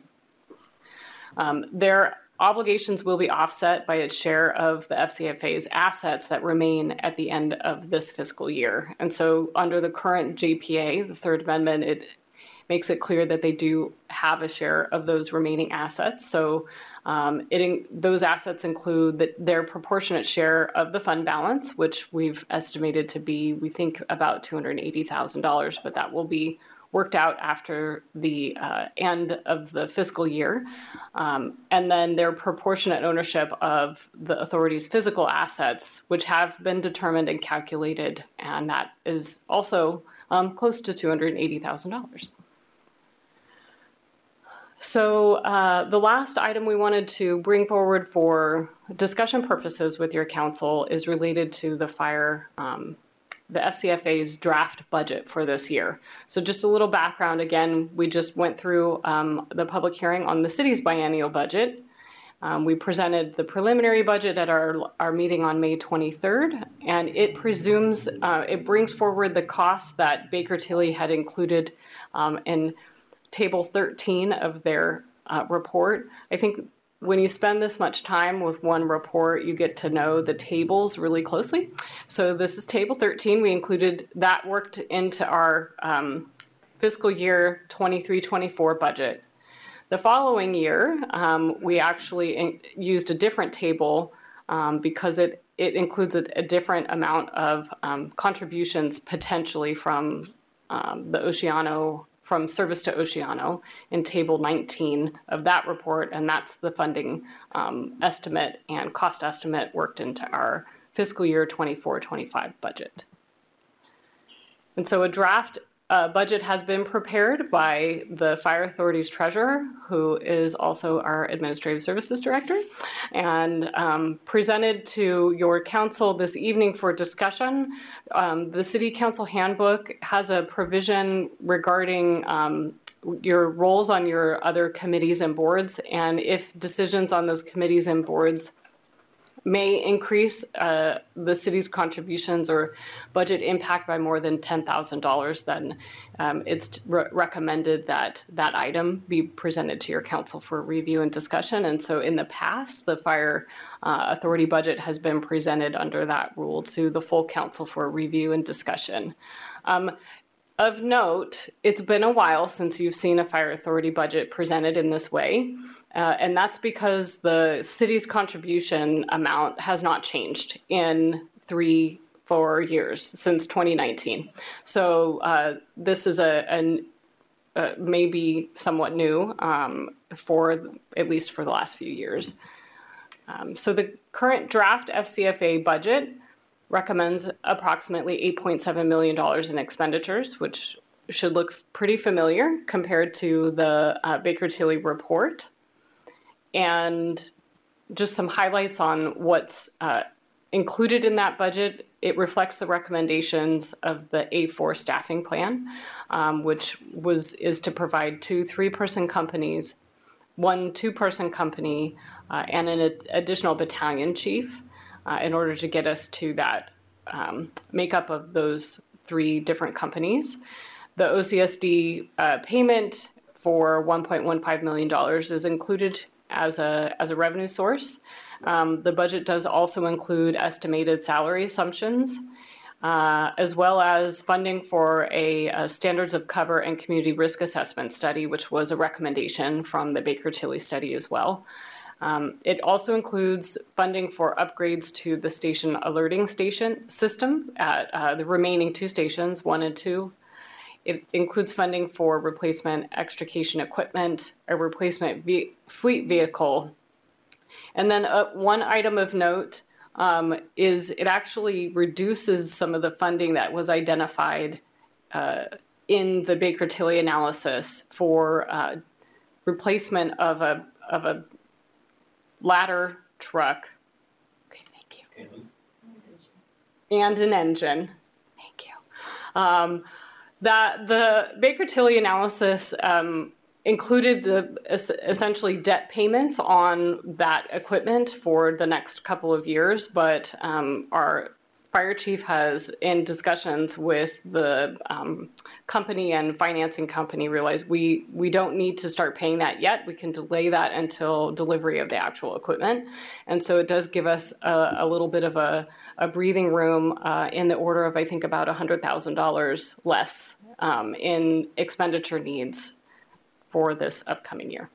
Um, their obligations will be offset by its share of the F C F A's assets that remain at the end of this fiscal year. And so under the current J P A, the Third Amendment, it makes it clear that they do have a share of those remaining assets. So um, it in, those assets include the, their proportionate share of the fund balance, which we've estimated to be, we think, about two hundred eighty thousand dollars, but that will be worked out after the uh, end of the fiscal year. Um, and then their proportionate ownership of the authority's physical assets, which have been determined and calculated, and that is also um, close to two hundred eighty thousand dollars. So uh, the last item we wanted to bring forward for discussion purposes with your council is related to the fire um, the F C F A's draft budget for this year. So just a little background, again, we just went through um, the public hearing on the city's biennial budget. Um, we presented the preliminary budget at our, our meeting on May twenty-third, and it presumes, uh, it brings forward the costs that Baker Tilly had included um, in table thirteen of their uh, report. I think when you spend this much time with one report, you get to know the tables really closely. So this is table thirteen. We included that worked into our um, fiscal year twenty-three twenty-four budget. The following year, um, we actually in- used a different table um, because it, it includes a, a different amount of um, contributions potentially from um, the Oceano from Service to Oceano in table nineteen of that report, and that's the funding um, estimate and cost estimate worked into our fiscal year twenty-four twenty-five budget. And so a draft uh, budget has been prepared by the Fire Authority's treasurer, who is also our Administrative Services Director, and um, presented to your council this evening for discussion. Um, the City Council Handbook has a provision regarding um, your roles on your other committees and boards, and if decisions on those committees and boards may increase uh, the city's contributions or budget impact by more than ten thousand dollars, then um, it's re- recommended that that item be presented to your council for review and discussion. And so in the past, the Fire uh, Authority budget has been presented under that rule to the full council for review and discussion. Um, Of note, it's been a while since you've seen a Fire Authority budget presented in this way, uh, and that's because the city's contribution amount has not changed in three, four years since twenty nineteen. So uh, this is a, an, uh, maybe somewhat new um, for at least for the last few years. Um, so the current draft F C F A budget recommends approximately eight point seven million dollars in expenditures, which should look pretty familiar compared to the uh, Baker Tilly report. And just some highlights on what's uh, included in that budget. It reflects the recommendations of the A four staffing plan, um, which was is to provide two three-person companies, one two-person company, uh, and an ad- additional battalion chief. Uh, in order to get us to that um, makeup of those three different companies. The O C S D uh, payment for one point one five million dollars is included as a, as a revenue source. Um, the budget does also include estimated salary assumptions, uh, as well as funding for a, a standards of cover and community risk assessment study, which was a recommendation from the Baker Tilly study as well. Um, it also includes funding for upgrades to the station alerting station system at uh, the remaining two stations, one and two. It includes funding for replacement extrication equipment, a replacement ve- fleet vehicle. And then uh, one item of note um, is it actually reduces some of the funding that was identified uh, in the Baker Tilly analysis for uh, replacement of a of a ladder truck. Okay, thank you. And an engine. Thank you. Um, that the Baker Tilly analysis um, included the es- essentially debt payments on that equipment for the next couple of years, but um, our fire chief has, in discussions with the um, company and financing company, realized we we don't need to start paying that yet. We can delay that until delivery of the actual equipment. And so it does give us a, a little bit of a, a breathing room uh, in the order of, I think, about one hundred thousand dollars less um, in expenditure needs for this upcoming year.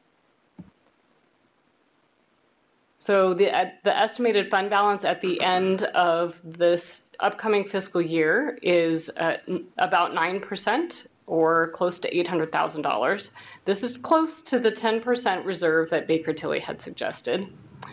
So the uh, the estimated fund balance at the end of this upcoming fiscal year is uh, n- about nine percent or close to eight hundred thousand dollars. This is close to the ten percent reserve that Baker Tilly had suggested.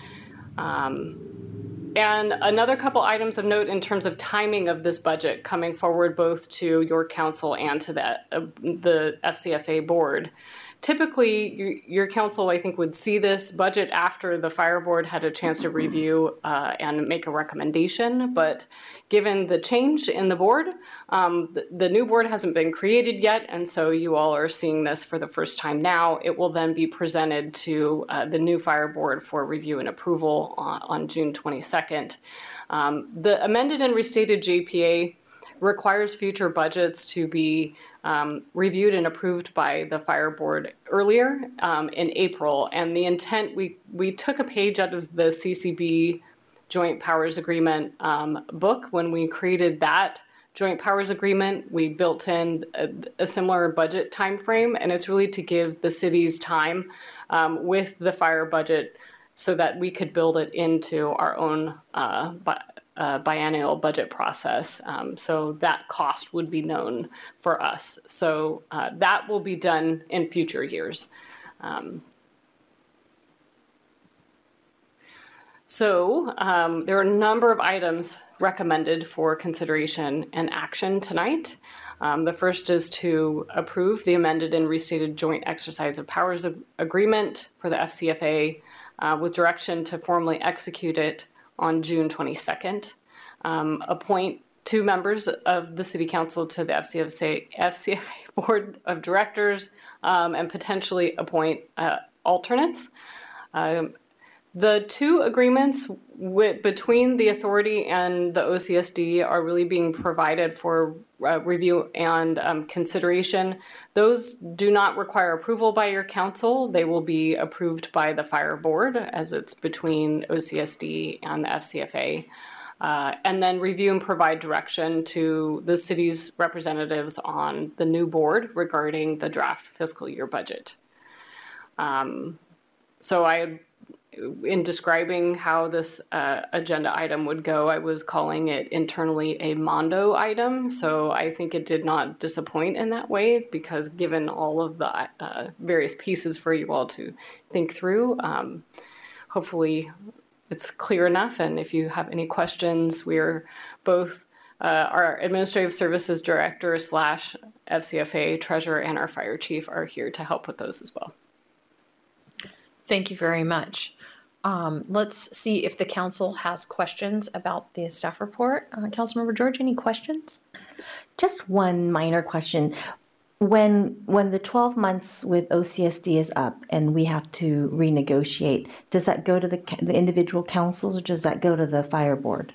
Um, and another couple items of note in terms of timing of this budget coming forward both to your council and to the, uh, the F C F A board. Typically, your, your council, I think, would see this budget after the fire board had a chance to review uh, and make a recommendation. But given the change in the board, um, the, the new board hasn't been created yet, and so you all are seeing this for the first time now. It will then be presented to uh, the new fire board for review and approval on, on June twenty-second. Um, the amended and restated J P A requires future budgets to be um, reviewed and approved by the fire board earlier um, in April. And the intent, we, we took a page out of the C C B Joint Powers Agreement um, book. When we created that Joint Powers Agreement, we built in a, a similar budget timeframe, and it's really to give the cities time um, with the fire budget so that we could build it into our own uh, bu- uh, biennial budget process. Um, so that cost would be known for us. So uh, that will be done in future years. Um, So um, there are a number of items recommended for consideration and action tonight. Um, the first is to approve the amended and restated joint exercise of powers ag- agreement for the F C F A uh, with direction to formally execute it on June twenty-second. Um, appoint two members of the City Council to the F C F A, F C F A Board of Directors um, and potentially appoint uh, alternates. Um, The two agreements with, between the authority and the O C S D are really being provided for uh, review and um, consideration. Those do not require approval by your council. They will be approved by the fire board as it's between O C S D and the F C F A. Uh, and then review and provide direction to the city's representatives on the new board regarding the draft fiscal year budget. Um, so I in describing how this uh, agenda item would go, I was calling it internally a Mondo item. So I think it did not disappoint in that way because given all of the uh, various pieces for you all to think through, um, hopefully it's clear enough. And if you have any questions, we're both uh, our Administrative Services Director slash F C F A Treasurer and our Fire Chief are here to help with those as well. Thank you very much. Um, let's see if the council has questions about the staff report. Uh, Councilmember George, any questions? Just one minor question. When when the twelve months with O C S D is up and we have to renegotiate, does that go to the the individual councils or does that go to the fire board?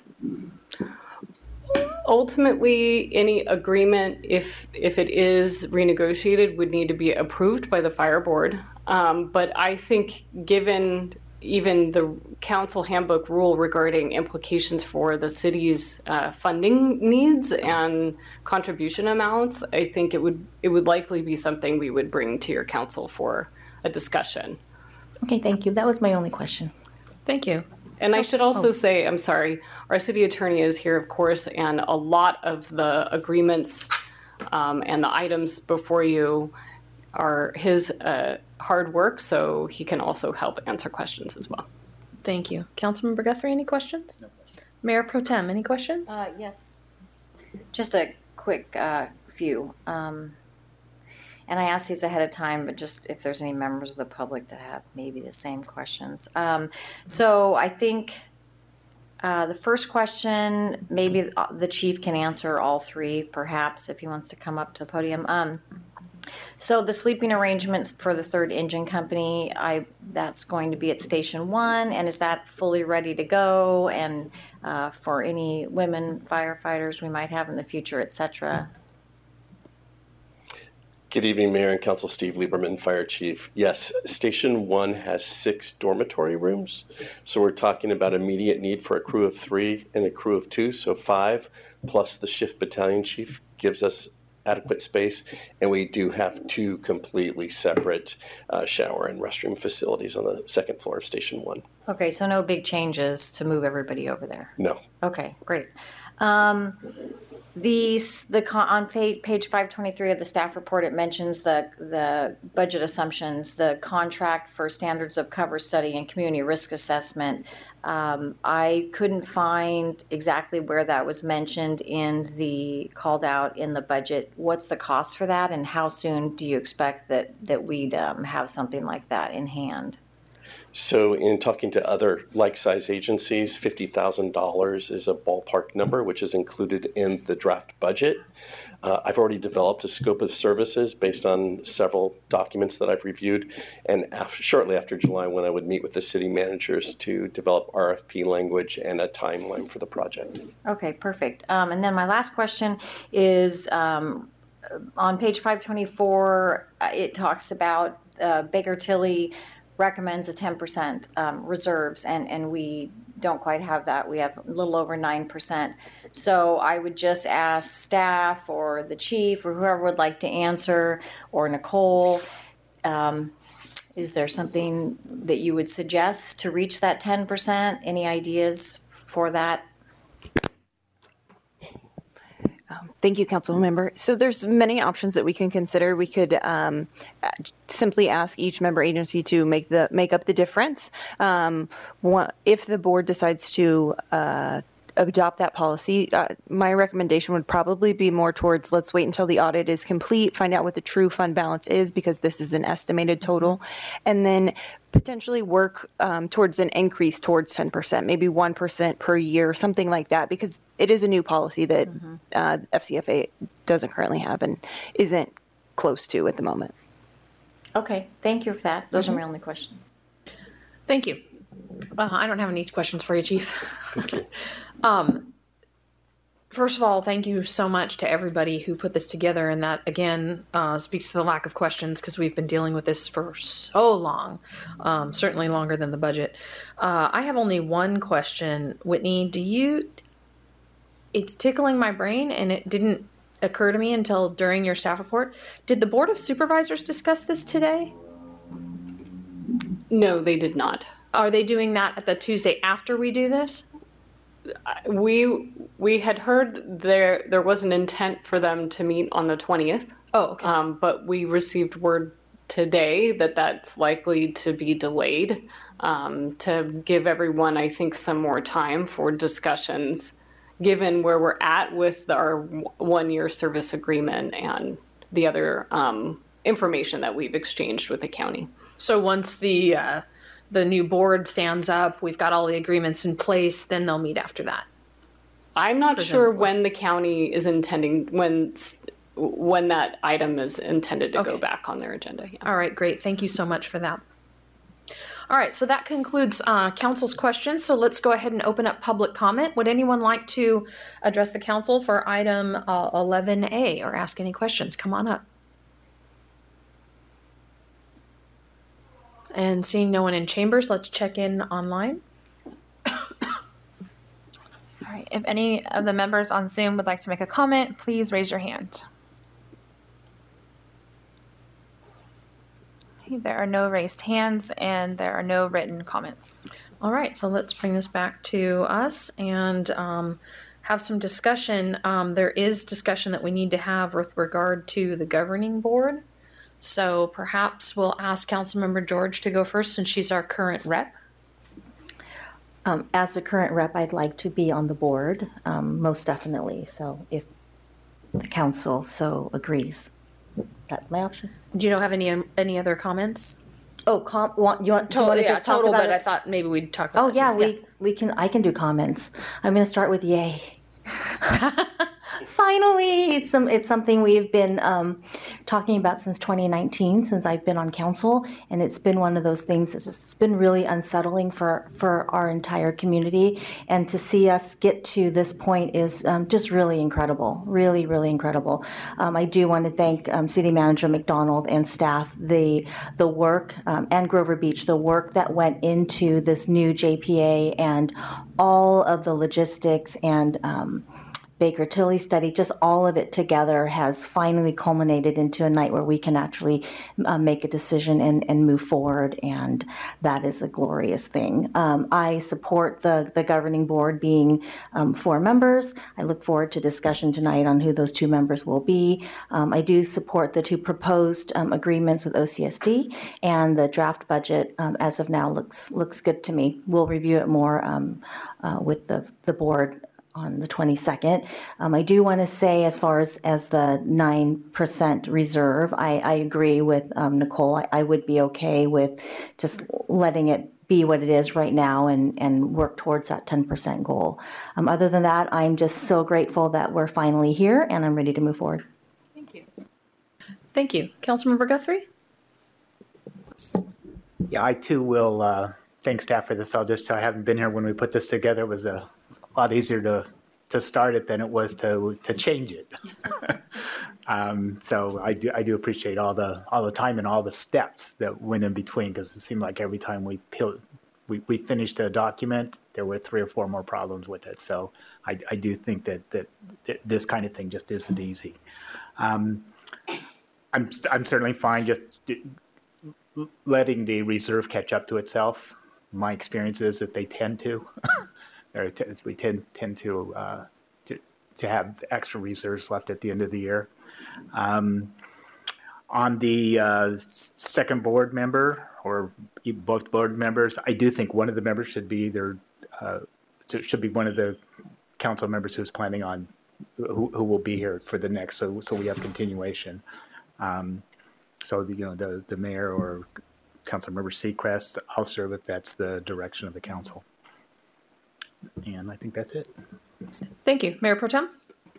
Ultimately, any agreement, if if it is renegotiated, would need to be approved by the fire board. Um, but I think given even the council handbook rule regarding implications for the city's uh, funding needs and contribution amounts, I think it would it would likely be something we would bring to your council for a discussion. Okay, thank you. That was my only question. Thank you. And I should also Oh. say, I'm sorry, our city attorney is here, of course, and a lot of the agreements um, and the items before you are his uh, hard work, so he can also help answer questions as well. Thank you. Councilmember Guthrie, any questions? No questions. Mayor Pro Tem, any questions? Uh, yes. Just a quick uh, few. Um, and I asked these ahead of time, but just if there's any members of the public that have maybe the same questions. Um, so I think uh, the first question, maybe the chief can answer all three, perhaps, if he wants to come up to the podium. Um, So the sleeping arrangements for the third engine company, I that's going to be at Station One, and is that fully ready to go? And uh, for any women firefighters we might have in the future, et cetera. Good evening, Mayor and Council. Steve Lieberman, Fire Chief. Yes, Station One has six dormitory rooms, so we're talking about immediate need for a crew of three and a crew of two, so five plus the shift battalion chief gives us adequate space, and we do have two completely separate uh, shower and restroom facilities on the second floor of Station One. Okay, so no big changes to move everybody over there. No. Okay, great. Um, these the con- on page page five twenty-three of the staff report, it mentions the the budget assumptions, the contract for standards of cover study and community risk assessment. Um, I couldn't find exactly where that was mentioned in the called out in the budget. What's the cost for that, and how soon do you expect that that we'd um, have something like that in hand? So in talking to other like-size agencies, fifty thousand dollars is a ballpark number, which is included in the draft budget. Uh, I've already developed a scope of services based on several documents that I've reviewed, and after, shortly after July, when I would meet with the city managers to develop R F P language and a timeline for the project. Okay, perfect. Um, and then my last question is um, on page five twenty-four, uh, it talks about uh, Baker Tilly recommends a ten percent um, reserves, and, and we don't quite have that. We have a little over nine percent. So I would just ask staff or the chief or whoever would like to answer, or Nicole, um, is there something that you would suggest to reach that ten percent? Any ideas for that? Thank you, council member. So there's many options that we can consider. We could um, simply ask each member agency to make the make up the difference. Um, one, if the board decides to uh, adopt that policy. Uh, my recommendation would probably be more towards let's wait until the audit is complete, find out what the true fund balance is because this is an estimated total, and then potentially work um, towards an increase towards ten percent, maybe one percent per year, something like that, because it is a new policy that mm-hmm. uh, F C F A doesn't currently have and isn't close to at the moment. Okay, thank you for that. Those Mhm. are my only questions. Thank you. Uh, I don't have any questions for you, Chief. Thank you. Um, first of all, thank you so much to everybody who put this together, and that again uh, speaks to the lack of questions because we've been dealing with this for so long, um, certainly longer than the budget. Uh, I have only one question, Whitney. Do you? It's tickling my brain, and it didn't occur to me until during your staff report. Did the Board of Supervisors discuss this today? No, they did not. Are they doing that at the Tuesday after we do this? We we had heard there there was an intent for them to meet on the twentieth. Oh, okay. Um, but we received word today that that's likely to be delayed um, to give everyone, I think, some more time for discussions, given where we're at with our one-year service agreement and the other um, information that we've exchanged with the county. So once the uh, the new board stands up, we've got all the agreements in place, then they'll meet after that. I'm not Presumably. sure when the county is intending, when when that item is intended to Okay. go back on their agenda. Yeah. All right, great. Thank you so much for that. All right, so that concludes uh, council's questions. So let's go ahead and open up public comment. Would anyone like to address the council for item uh, eleven A or ask any questions? Come on up. And seeing no one in chambers, let's check in online. All right, if any of the members on Zoom would like to make a comment, please raise your hand. Okay, there are no raised hands and there are no written comments. All right, so let's bring this back to us and um, have some discussion. Um, there is discussion that we need to have with regard to the governing board. So perhaps we'll ask Councilmember George to go first since she's our current rep. Um, as the current rep, I'd like to be on the board, um, most definitely. So if the council so agrees, that's my option. Do you have any um, any other comments? Oh, com- want, you want, do you Total, want to yeah, just talk total, about but it? I thought maybe we'd talk about Oh that yeah, too. we we can. I can do comments. I'm going to start with yay. Finally, it's some it's something we've been um, talking about since twenty nineteen, since I've been on council, and it's been one of those things. It's just been really unsettling for for our entire community, and to see us get to this point is um, just really incredible, really, really incredible. Um, I do want to thank um, City Manager McDonald and staff, the the work, um, and Grover Beach, the work that went into this new J P A and all of the logistics and um, Baker Tilly study, just all of it together has finally culminated into a night where we can actually uh, make a decision and, and move forward, and that is a glorious thing. Um, I support the, the governing board being um, four members. I look forward to discussion tonight on who those two members will be. Um, I do support the two proposed um, agreements with O C S D, and the draft budget um, as of now looks looks good to me. We'll review it more um, uh, with the, the board on the twenty-second. Um, I do want to say, as far as, as the nine percent reserve, I, I agree with um, Nicole. I, I would be okay with just letting it be what it is right now and, and work towards that ten percent goal. Um, other than that, I'm just so grateful that we're finally here and I'm ready to move forward. Thank you. Thank you. Councilmember Guthrie? Yeah, I too will uh, thank staff for this. I'll just, I haven't been here when we put this together. It was a lot easier to to start it than it was to to change it. um, so I do I do appreciate all the all the time and all the steps that went in between, because it seemed like every time we peel, we we finished a document, there were three or four more problems with it. So I, I do think that, that that this kind of thing just isn't easy. Um, I'm I'm certainly fine just letting the reserve catch up to itself. My experience is that they tend to. Or t- we tend tend to, uh, to to have extra reserves left at the end of the year. Um, on the uh, second board member, or both board members, I do think one of the members should be either uh, should be one of the council members who's planning on, who, who will be here for the next, so, so we have continuation. Um, so, the, you know, the, the mayor or Councilmember Seacrest, I'll serve if that's the direction of the council. And I think that's it. Thank you. Mayor Pro Tem?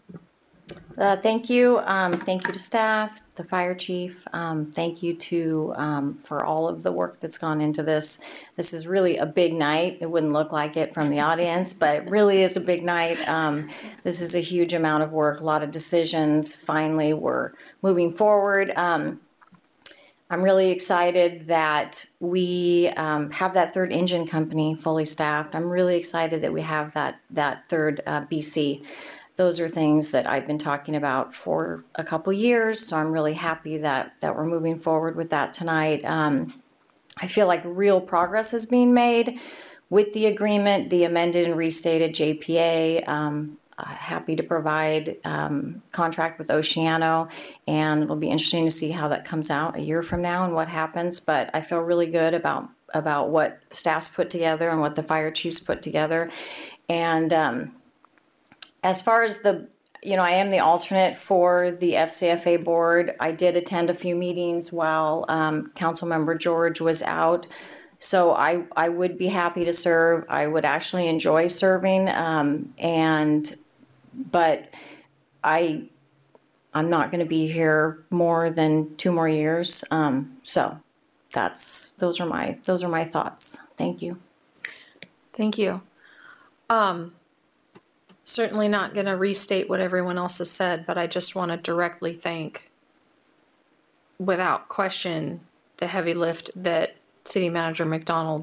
Uh, thank you. Um, thank you to staff, the fire chief. Um, thank you to um, for all of the work that's gone into this. This is really a big night. It wouldn't look like it from the audience, but it really is a big night. Um, this is a huge amount of work, a lot of decisions. Finally, we're moving forward. Um, I'm really excited that we um, have that third engine company fully staffed. I'm really excited that we have that that third uh, B C. Those are things that I've been talking about for a couple years, so I'm really happy that that we're moving forward with that tonight. Um, I feel like real progress is being made with the agreement, the amended and restated J P A. Um, uh, happy to provide um, contract with Oceano, and it'll be interesting to see how that comes out a year from now and what happens. But I feel really good about about what staff's put together and what the fire chiefs put together, and. Um, As far as the, you know, I am the alternate for the F C F A board. I did attend a few meetings while um, Councilmember George was out. So I, I would be happy to serve. I would actually enjoy serving. Um, and, but I, I'm not going to be here more than two more years. Um, so that's, those are my, those are my thoughts. Thank you. Thank you. Um, Certainly not going to restate what everyone else has said, but I just want to directly thank, without question, the heavy lift that City Manager McDonald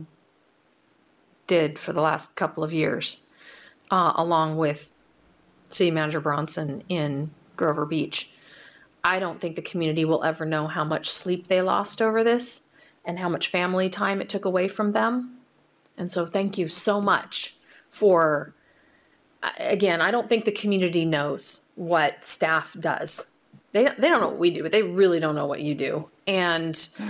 did for the last couple of years, uh, along with City Manager Bronson in Grover Beach. I don't think the community will ever know how much sleep they lost over this and how much family time it took away from them. And so thank you so much for... Again, I don't think the community knows what staff does. They they don't know what we do, but they really don't know what you do. And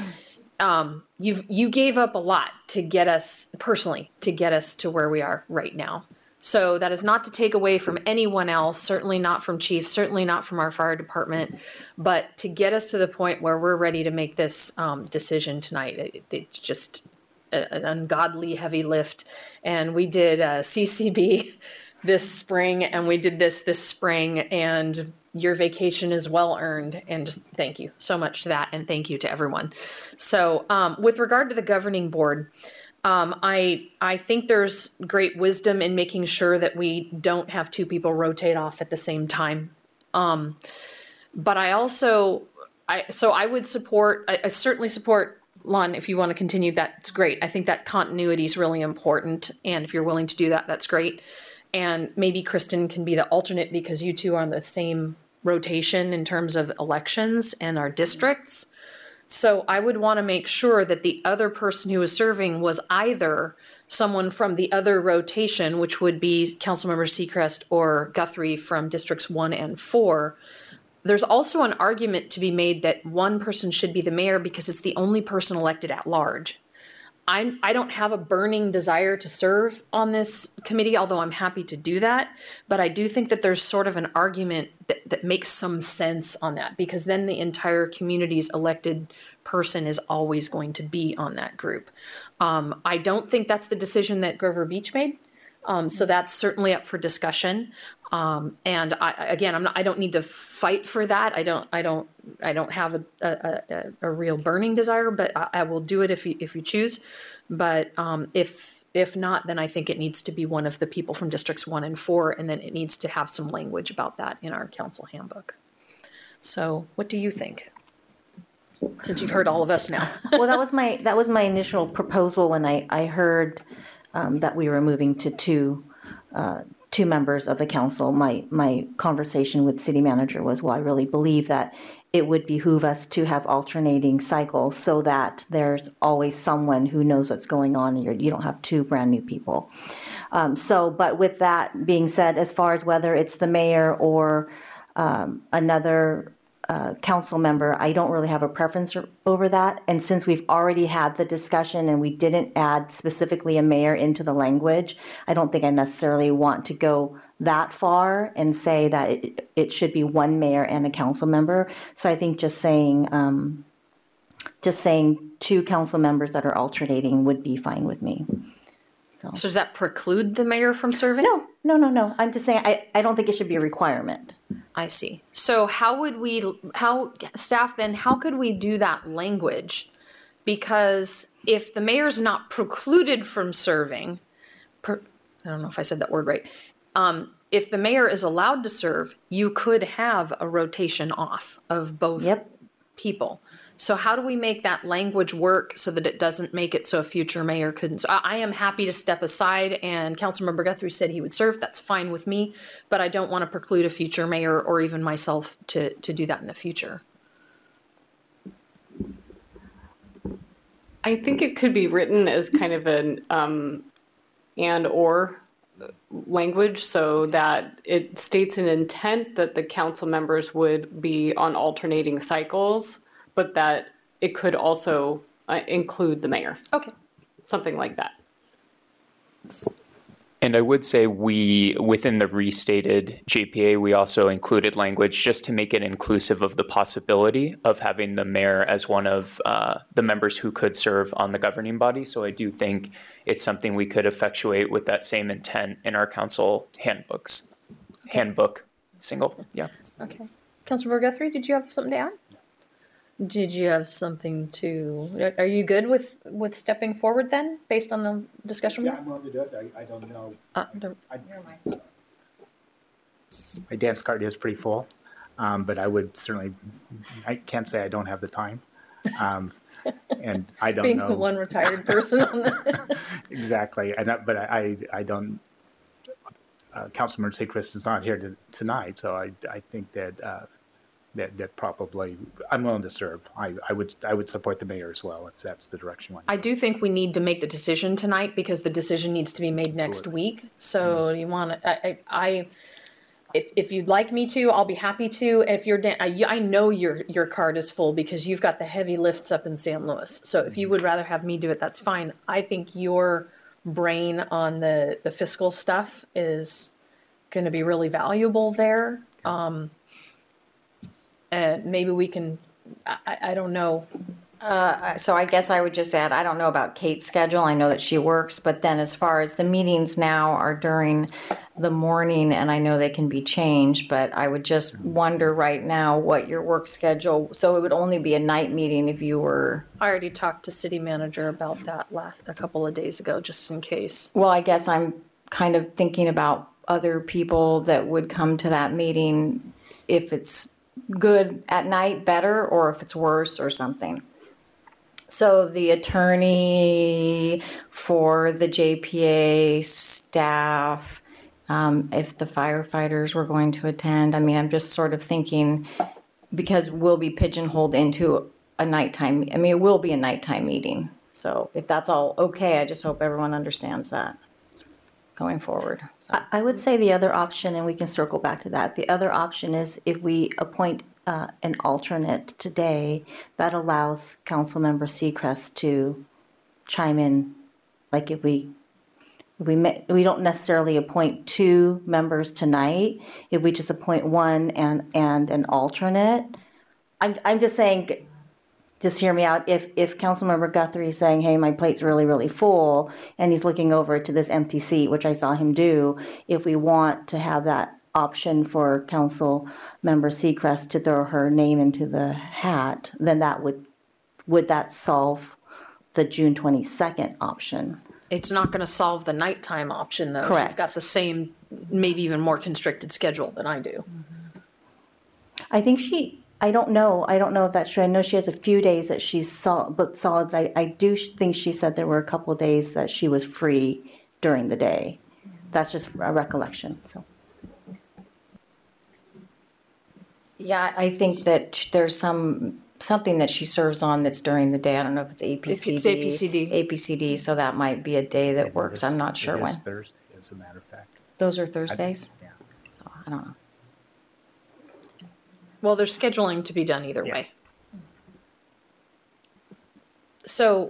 um, you you gave up a lot to get us personally to get us to where we are right now. So that is not to take away from anyone else, certainly not from Chief, certainly not from our fire department, but to get us to the point where we're ready to make this um, decision tonight. It, it's just a, an ungodly heavy lift, and we did uh, C C B. This spring, and we did this this spring, and your vacation is well earned, and just thank you so much to that, and thank you to everyone. So um, with regard to the governing board, um, I I think there's great wisdom in making sure that we don't have two people rotate off at the same time. Um, but I also, I so I would support, I, I certainly support Lon, if you want to continue, that's great. I think that continuity is really important, and if you're willing to do that, that's great. And maybe Kristen can be the alternate because you two are on the same rotation in terms of elections and our districts. So I would want to make sure that the other person who is serving was either someone from the other rotation, which would be Councilmember Seacrest or Guthrie from districts one and four. There's also an argument to be made that one person should be the mayor because it's the only person elected at large. I'm, I don't have a burning desire to serve on this committee, although I'm happy to do that. But I do think that there's sort of an argument that, that makes some sense on that, because then the entire community's elected person is always going to be on that group. Um, I don't think that's the decision that Grover Beach made. Um, so that's certainly up for discussion. Um, and I, again, I'm not, I don't need to fight for that. I don't, I don't, I don't have a, a, a, a real burning desire, but I, I will do it if you, if you choose. But, um, if, if not, then I think it needs to be one of the people from districts one and four, and then it needs to have some language about that in our council handbook. So what do you think? Since you've heard all of us now. Well, that was my, that was my initial proposal when I, I heard, um, that we were moving to two, uh, two members of the council. My my conversation with city manager was, well, I really believe that it would behoove us to have alternating cycles so that there's always someone who knows what's going on and you're, you don't have two brand new people. Um, so, but with that being said, as far as whether it's the mayor or um, another uh, council member, I don't really have a preference o- over that. And since we've already had the discussion and we didn't add specifically a mayor into the language, I don't think I necessarily want to go that far and say that it, it should be one mayor and a council member. So I think just saying, um, just saying two council members that are alternating would be fine with me. So, So does that preclude the mayor from serving? No, no, no, no. I'm just saying, I, I don't think it should be a requirement. I see. So how would we, how, staff then, how could we do that language? Because if the mayor's not precluded from serving, per, I don't know if I said that word right. Um, if the mayor is allowed to serve, you could have a rotation off of both Yep. people. So how do we make that language work so that it doesn't make it so a future mayor couldn't? So I, I am happy to step aside, and Councilmember Guthrie said he would serve. That's fine with me, but I don't want to preclude a future mayor or even myself to, to do that in the future. I think it could be written as kind of an um, and or language so that it states an intent that the council members would be on alternating cycles, but that it could also uh, include the mayor. Okay. Something like that. And I would say we, within the restated J P A, we also included language just to make it inclusive of the possibility of having the mayor as one of uh, the members who could serve on the governing body. So I do think it's something we could effectuate with that same intent in our council handbooks. Handbook, single, yeah. Okay. Councilmember Guthrie, did you have something to add? Did you have something to, are you good with, with stepping forward then, based on the discussion? Yeah, I'm willing to do it. I, I don't know. Uh, the- I, my dance card is pretty full, um, but I would certainly, I can't say I don't have the time. Um, and I don't Being know. the one retired person on the. Exactly. And that, but I, I don't, uh, Councilmember Seacrest is not here to, tonight, so I, I think that, uh, that, that probably, I'm willing to serve. I, I would, I would support the mayor as well, if that's the direction you want. I do think we need to make the decision tonight because the decision needs to be made next week. So you want to, I, I, I- if, if you'd like me to, I'll be happy to. If you're, da- I, I know your, your card is full because you've got the heavy lifts up in Saint Louis. So if you would rather have me do it, that's fine. I think your brain on the, the fiscal stuff is going to be really valuable there. Um, and maybe we can, I, I- I don't know. Uh, so I guess I would just add, I don't know about Kate's schedule. I know that she works, but then as far as the meetings now are during the morning, and I know they can be changed, but I would just wonder right now what your work schedule, so it would only be a night meeting if you were. I already talked to city manager about that last, a couple of days ago, just in case. Well, I guess I'm kind of thinking about other people that would come to that meeting, if it's good at night, better, or if it's worse or something. So the attorney for the J P A staff, um, if the firefighters were going to attend, I mean, I'm just sort of thinking, because we'll be pigeonholed into a nighttime, I mean, it will be a nighttime meeting. So if that's all okay, I just hope everyone understands that going forward. So. I, I would say the other option, and we can circle back to that, the other option is if we appoint uh, an alternate today, that allows Councilmember Seacrest to chime in. Like if we, if we, ma- we don't necessarily appoint two members tonight, if we just appoint one and, and an alternate. I'm, I'm just saying, just hear me out. If, if Councilmember Guthrie is saying, hey, my plate's really, really full, and he's looking over to this empty seat, which I saw him do, if we want to have that option for Councilmember Seacrest to throw her name into the hat, then that would, would that solve the June twenty-second option? It's not going to solve the nighttime option, though. Correct. She's got the same, maybe even more constricted schedule than I do. I think she, I don't know, I don't know if that's true. I know she has a few days that she's sol- booked solid, but I, I do think she said there were a couple of days that she was free during the day. That's just a recollection, so. Yeah, I think that there's some, something that she serves on that's during the day. I don't know if it's A P C D. It's A P C D. A P C D, so that might be a day that works. I'm not sure It when. is Thursday, as a matter of fact. Those are Thursdays? Yeah. So, I don't know. Well, there's scheduling to be done either Yeah. way. So,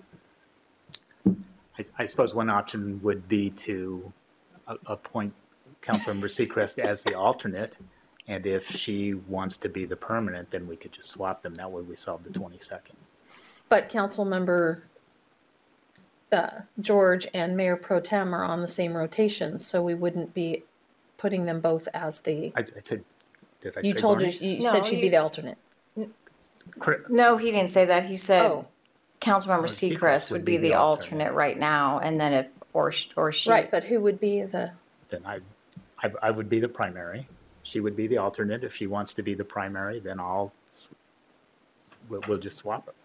I, I suppose one option would be to a- appoint Councilmember Seacrest as the alternate. And if she wants to be the permanent, then we could just swap them. That way we solve the twenty-second. but council member uh, George and Mayor Pro Tem are on the same rotation, so we wouldn't be putting them both as the, I, I said, did I you say told her, Barney? you No, said she'd be you- the alternate. No, he didn't say that. He said Oh. Councilmember Seacrest Seacrest would be the alternate right now, and then if, or, sh- or she. Right, but who would be the, Then I, I, I would be the primary. She would be the alternate. If she wants to be the primary, then I'll, s- we'll, we'll just swap it.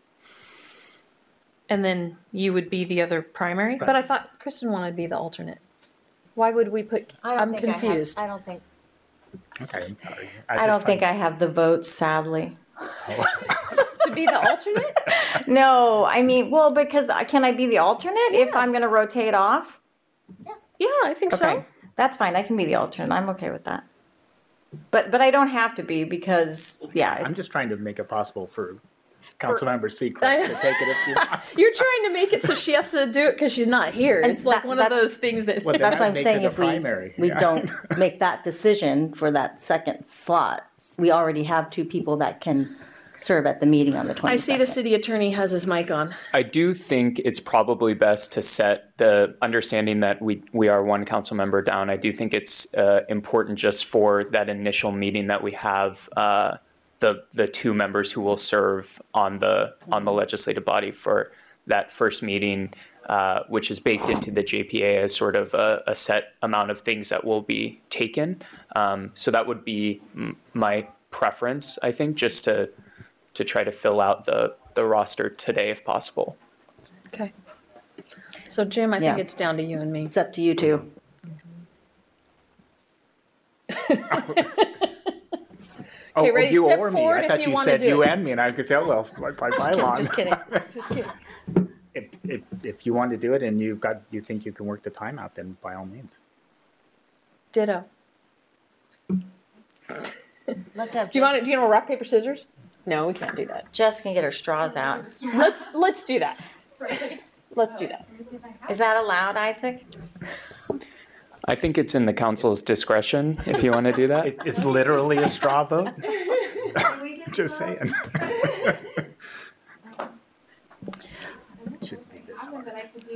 and then you would be the other primary? Right. But I thought Kristen wanted to be the alternate. Why would we put, I don't I'm think I have- confused. I don't think, Okay, I'm sorry. I don't think I have the votes, sadly. To be the alternate? No, I mean, well, because I- can I be the alternate if I'm going to rotate off? Yeah, I think Okay, so. that's fine. I can be the alternate. I'm okay with that. But, but I don't have to be because, yeah, I'm it's, just trying to make it possible for Councilmember Seacrest I- to take it if she wants. You're trying to make it so she has to do it because she's not here. And It's like that- one of that's- those things that. Well, then That's what I'd I'm make saying, her the if we, primary, we yeah. don't make that decision for that second slot, we already have two people that can serve at the meeting on the twenty-second. I see the city attorney has his mic on. I do think it's probably best to set the understanding that we, we are one council member down. I do think it's uh, important just for that initial meeting that we have, uh, the the two members who will serve on the on the legislative body for that first meeting, uh, which is baked into the J P A as sort of a, a set amount of things that will be taken. Um, so that would be m- my preference, I think, just to to try to fill out the the roster today if possible. Okay. So Jim, I think Yeah. it's down to you and me. It's up to you two. Oh, Okay, oh, ready? you Step or me. forward I if thought you you wanna said do you it. and me, and I could say, oh, well, by by Just kidding, bylaw. just kidding, just kidding. If, if, if you want to do it and you've got, you think you can work the time out, then by all means. Ditto. let's have. Do you want to, do you know rock, paper, scissors? No, we can't do that. Jess can get her straws out. Let's, let's do that. Let's do that. Is that allowed, Isaac? I think it's in the council's discretion if you want to do that. It, it's literally a straw vote. Just saying. Should be this hard.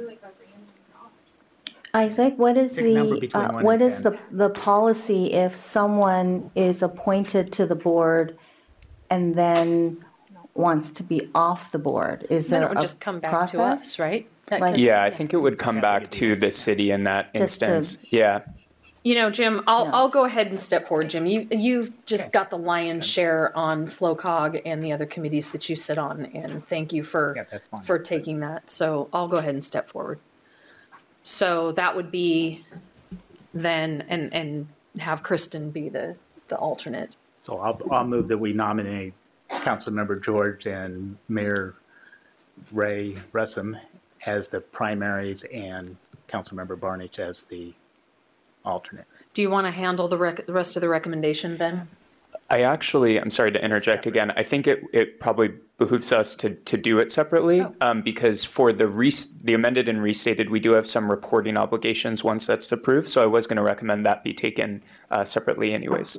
Isaac, what is Pick a number the, between uh, one what and is the, the policy if someone is appointed to the board and then wants to be off the board? Is Then there it would a just come back to process? us, right? That- Like- Yeah, I think it would come back to the city in that Just to- instance. Yeah. You know, Jim, I'll, Yeah. I'll go ahead and step forward, Jim. You, you've just got the lion's share on SLOCOG and the other committees that you sit on, and thank you for, Yeah, that's fine. for taking that. So I'll go ahead and step forward. So that would be then, and, and have Kristen be the, the alternate. So I'll, I'll move that we nominate Councilmember George and Mayor Ray Russum as the primaries and Councilmember Barnage as the alternate. Do you want to handle the rec, the rest of the recommendation then? I actually, I'm sorry to interject again. I think it, it probably behooves us to, to do it separately um, because for the re, the amended and restated, we do have some reporting obligations once that's approved. So I was going to recommend that be taken uh, separately anyways.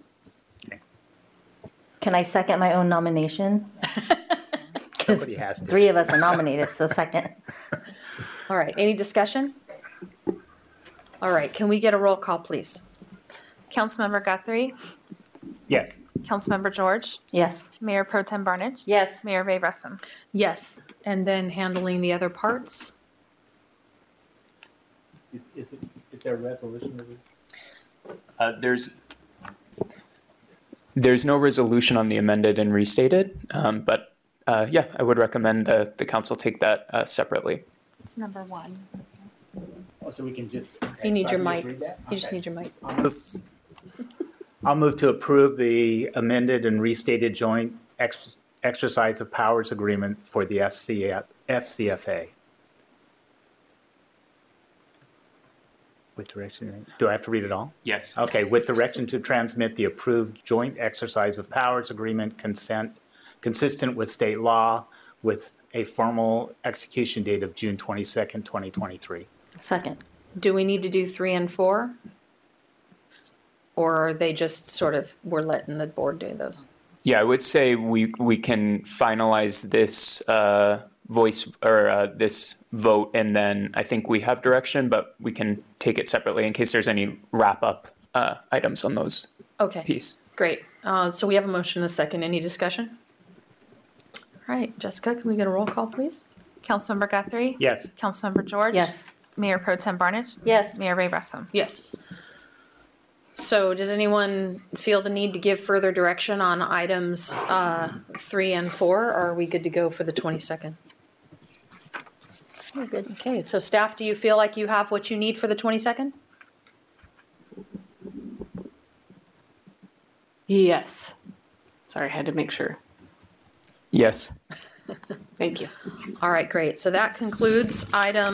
Can I second my own nomination? 'Cause Somebody has to. three of us are nominated, so second. All right, any discussion? All right, can we get a roll call, please? Councilmember Guthrie, Yes. Councilmember George, Yes. Mayor Pro Tem Barnage, Yes. Mayor Ray Russum. Yes, and then handling the other parts? Is, is, it, is there a resolution? Uh, there's there's no resolution on the amended and restated, um, but uh, yeah, I would recommend the, the council take that uh, separately. It's number one. Oh, so we can just. You need so your I mic. can just read that? You just Okay. need your mic. I'll move- I'll move to approve the amended and restated joint ex- exercise of powers agreement for the F C F, F C F A. With direction, do I have to read it all? Yes. Okay, with direction to transmit the approved joint exercise of powers agreement consent consistent with state law with a formal execution date of June twenty-second, twenty twenty-three. Second. Do we need to do three and four? Or are they just sort of, we're letting the board do those? Yeah, I would say we we can finalize this uh, voice or uh, this vote, and then I think we have direction, but we can take it separately in case there's any wrap up uh, items on those. Okay. Piece. Great. Uh, so we have a motion and a second. Any discussion? All right, Jessica, can we get a roll call, please? Councilmember Guthrie? Yes. Councilmember George? Yes. Mayor Pro Tem Barnage? Yes. Mayor Ray Russum? Yes. So does anyone feel the need to give further direction on items uh, three and four, or are we good to go for the twenty-second? We're good. Okay, so staff, do you feel like you have what you need for the twenty-second? Yes. Sorry, I had to make sure. Yes. Thank you. All right, great. So that concludes item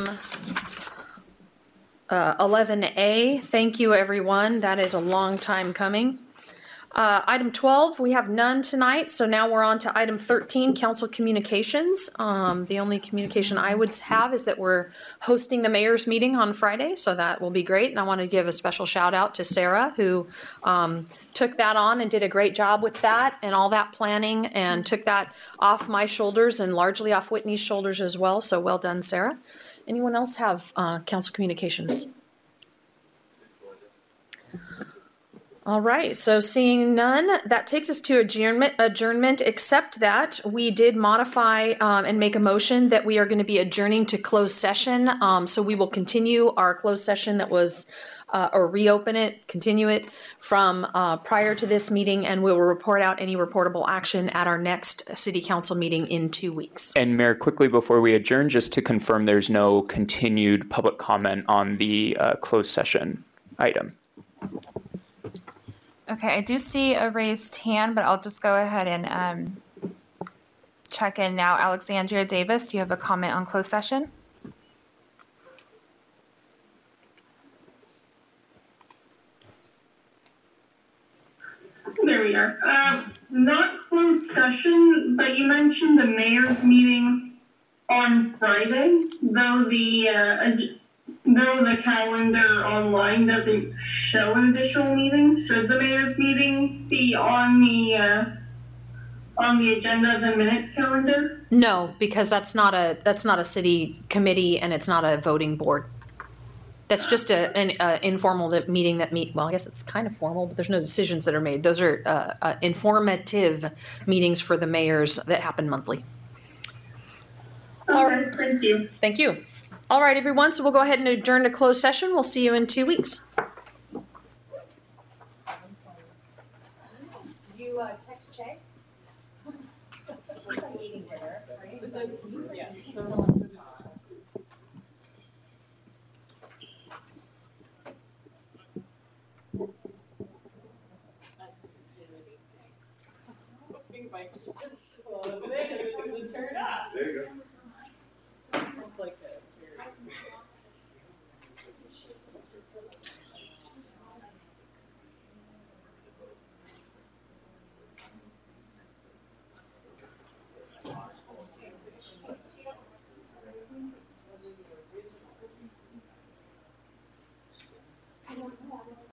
uh, eleven A. Thank you, everyone. That is a long time coming. Uh, Item twelve, we have none tonight, so now we're on to item thirteen, council communications. Um, The only communication I would have is that we're hosting the mayor's meeting on Friday, so that will be great. And I want to give a special shout out to Sarah, who um, took that on and did a great job with that and all that planning, and took that off my shoulders and largely off Whitney's shoulders as well. So well done, Sarah. Anyone else have uh, council communications? All right, so seeing none, that takes us to adjournment, adjournment, except that we did modify um, and make a motion that we are going to be adjourning to closed session. Um, so we will continue our closed session that was, uh, or reopen it, continue it from uh, prior to this meeting, and we will report out any reportable action at our next city council meeting in two weeks. And Mayor, quickly before we adjourn, just to confirm there's no continued public comment on the uh, closed session item. Okay, I do see a raised hand, but I'll just go ahead and um, check in now. Alexandria Davis, do you have a comment on closed session? There we are. Uh, not closed session, but you mentioned the mayor's meeting on Friday, though the uh, ad- though the calendar online doesn't show an additional meeting. Should the mayor's meeting be on the uh, on the agenda of the minutes calendar? No, because that's not a, that's not a city committee and it's not a voting board. That's just a, an uh, informal that meeting that meet, well, I guess it's kind of formal, but there's no decisions that are made. Those are uh, uh, informative meetings for the mayors that happen monthly. All right, thank you. Thank you. All right, everyone, so we'll go ahead and adjourn to closed session. We'll see you in two weeks. Did you uh, text Jay? Eating dinner, right? Yes.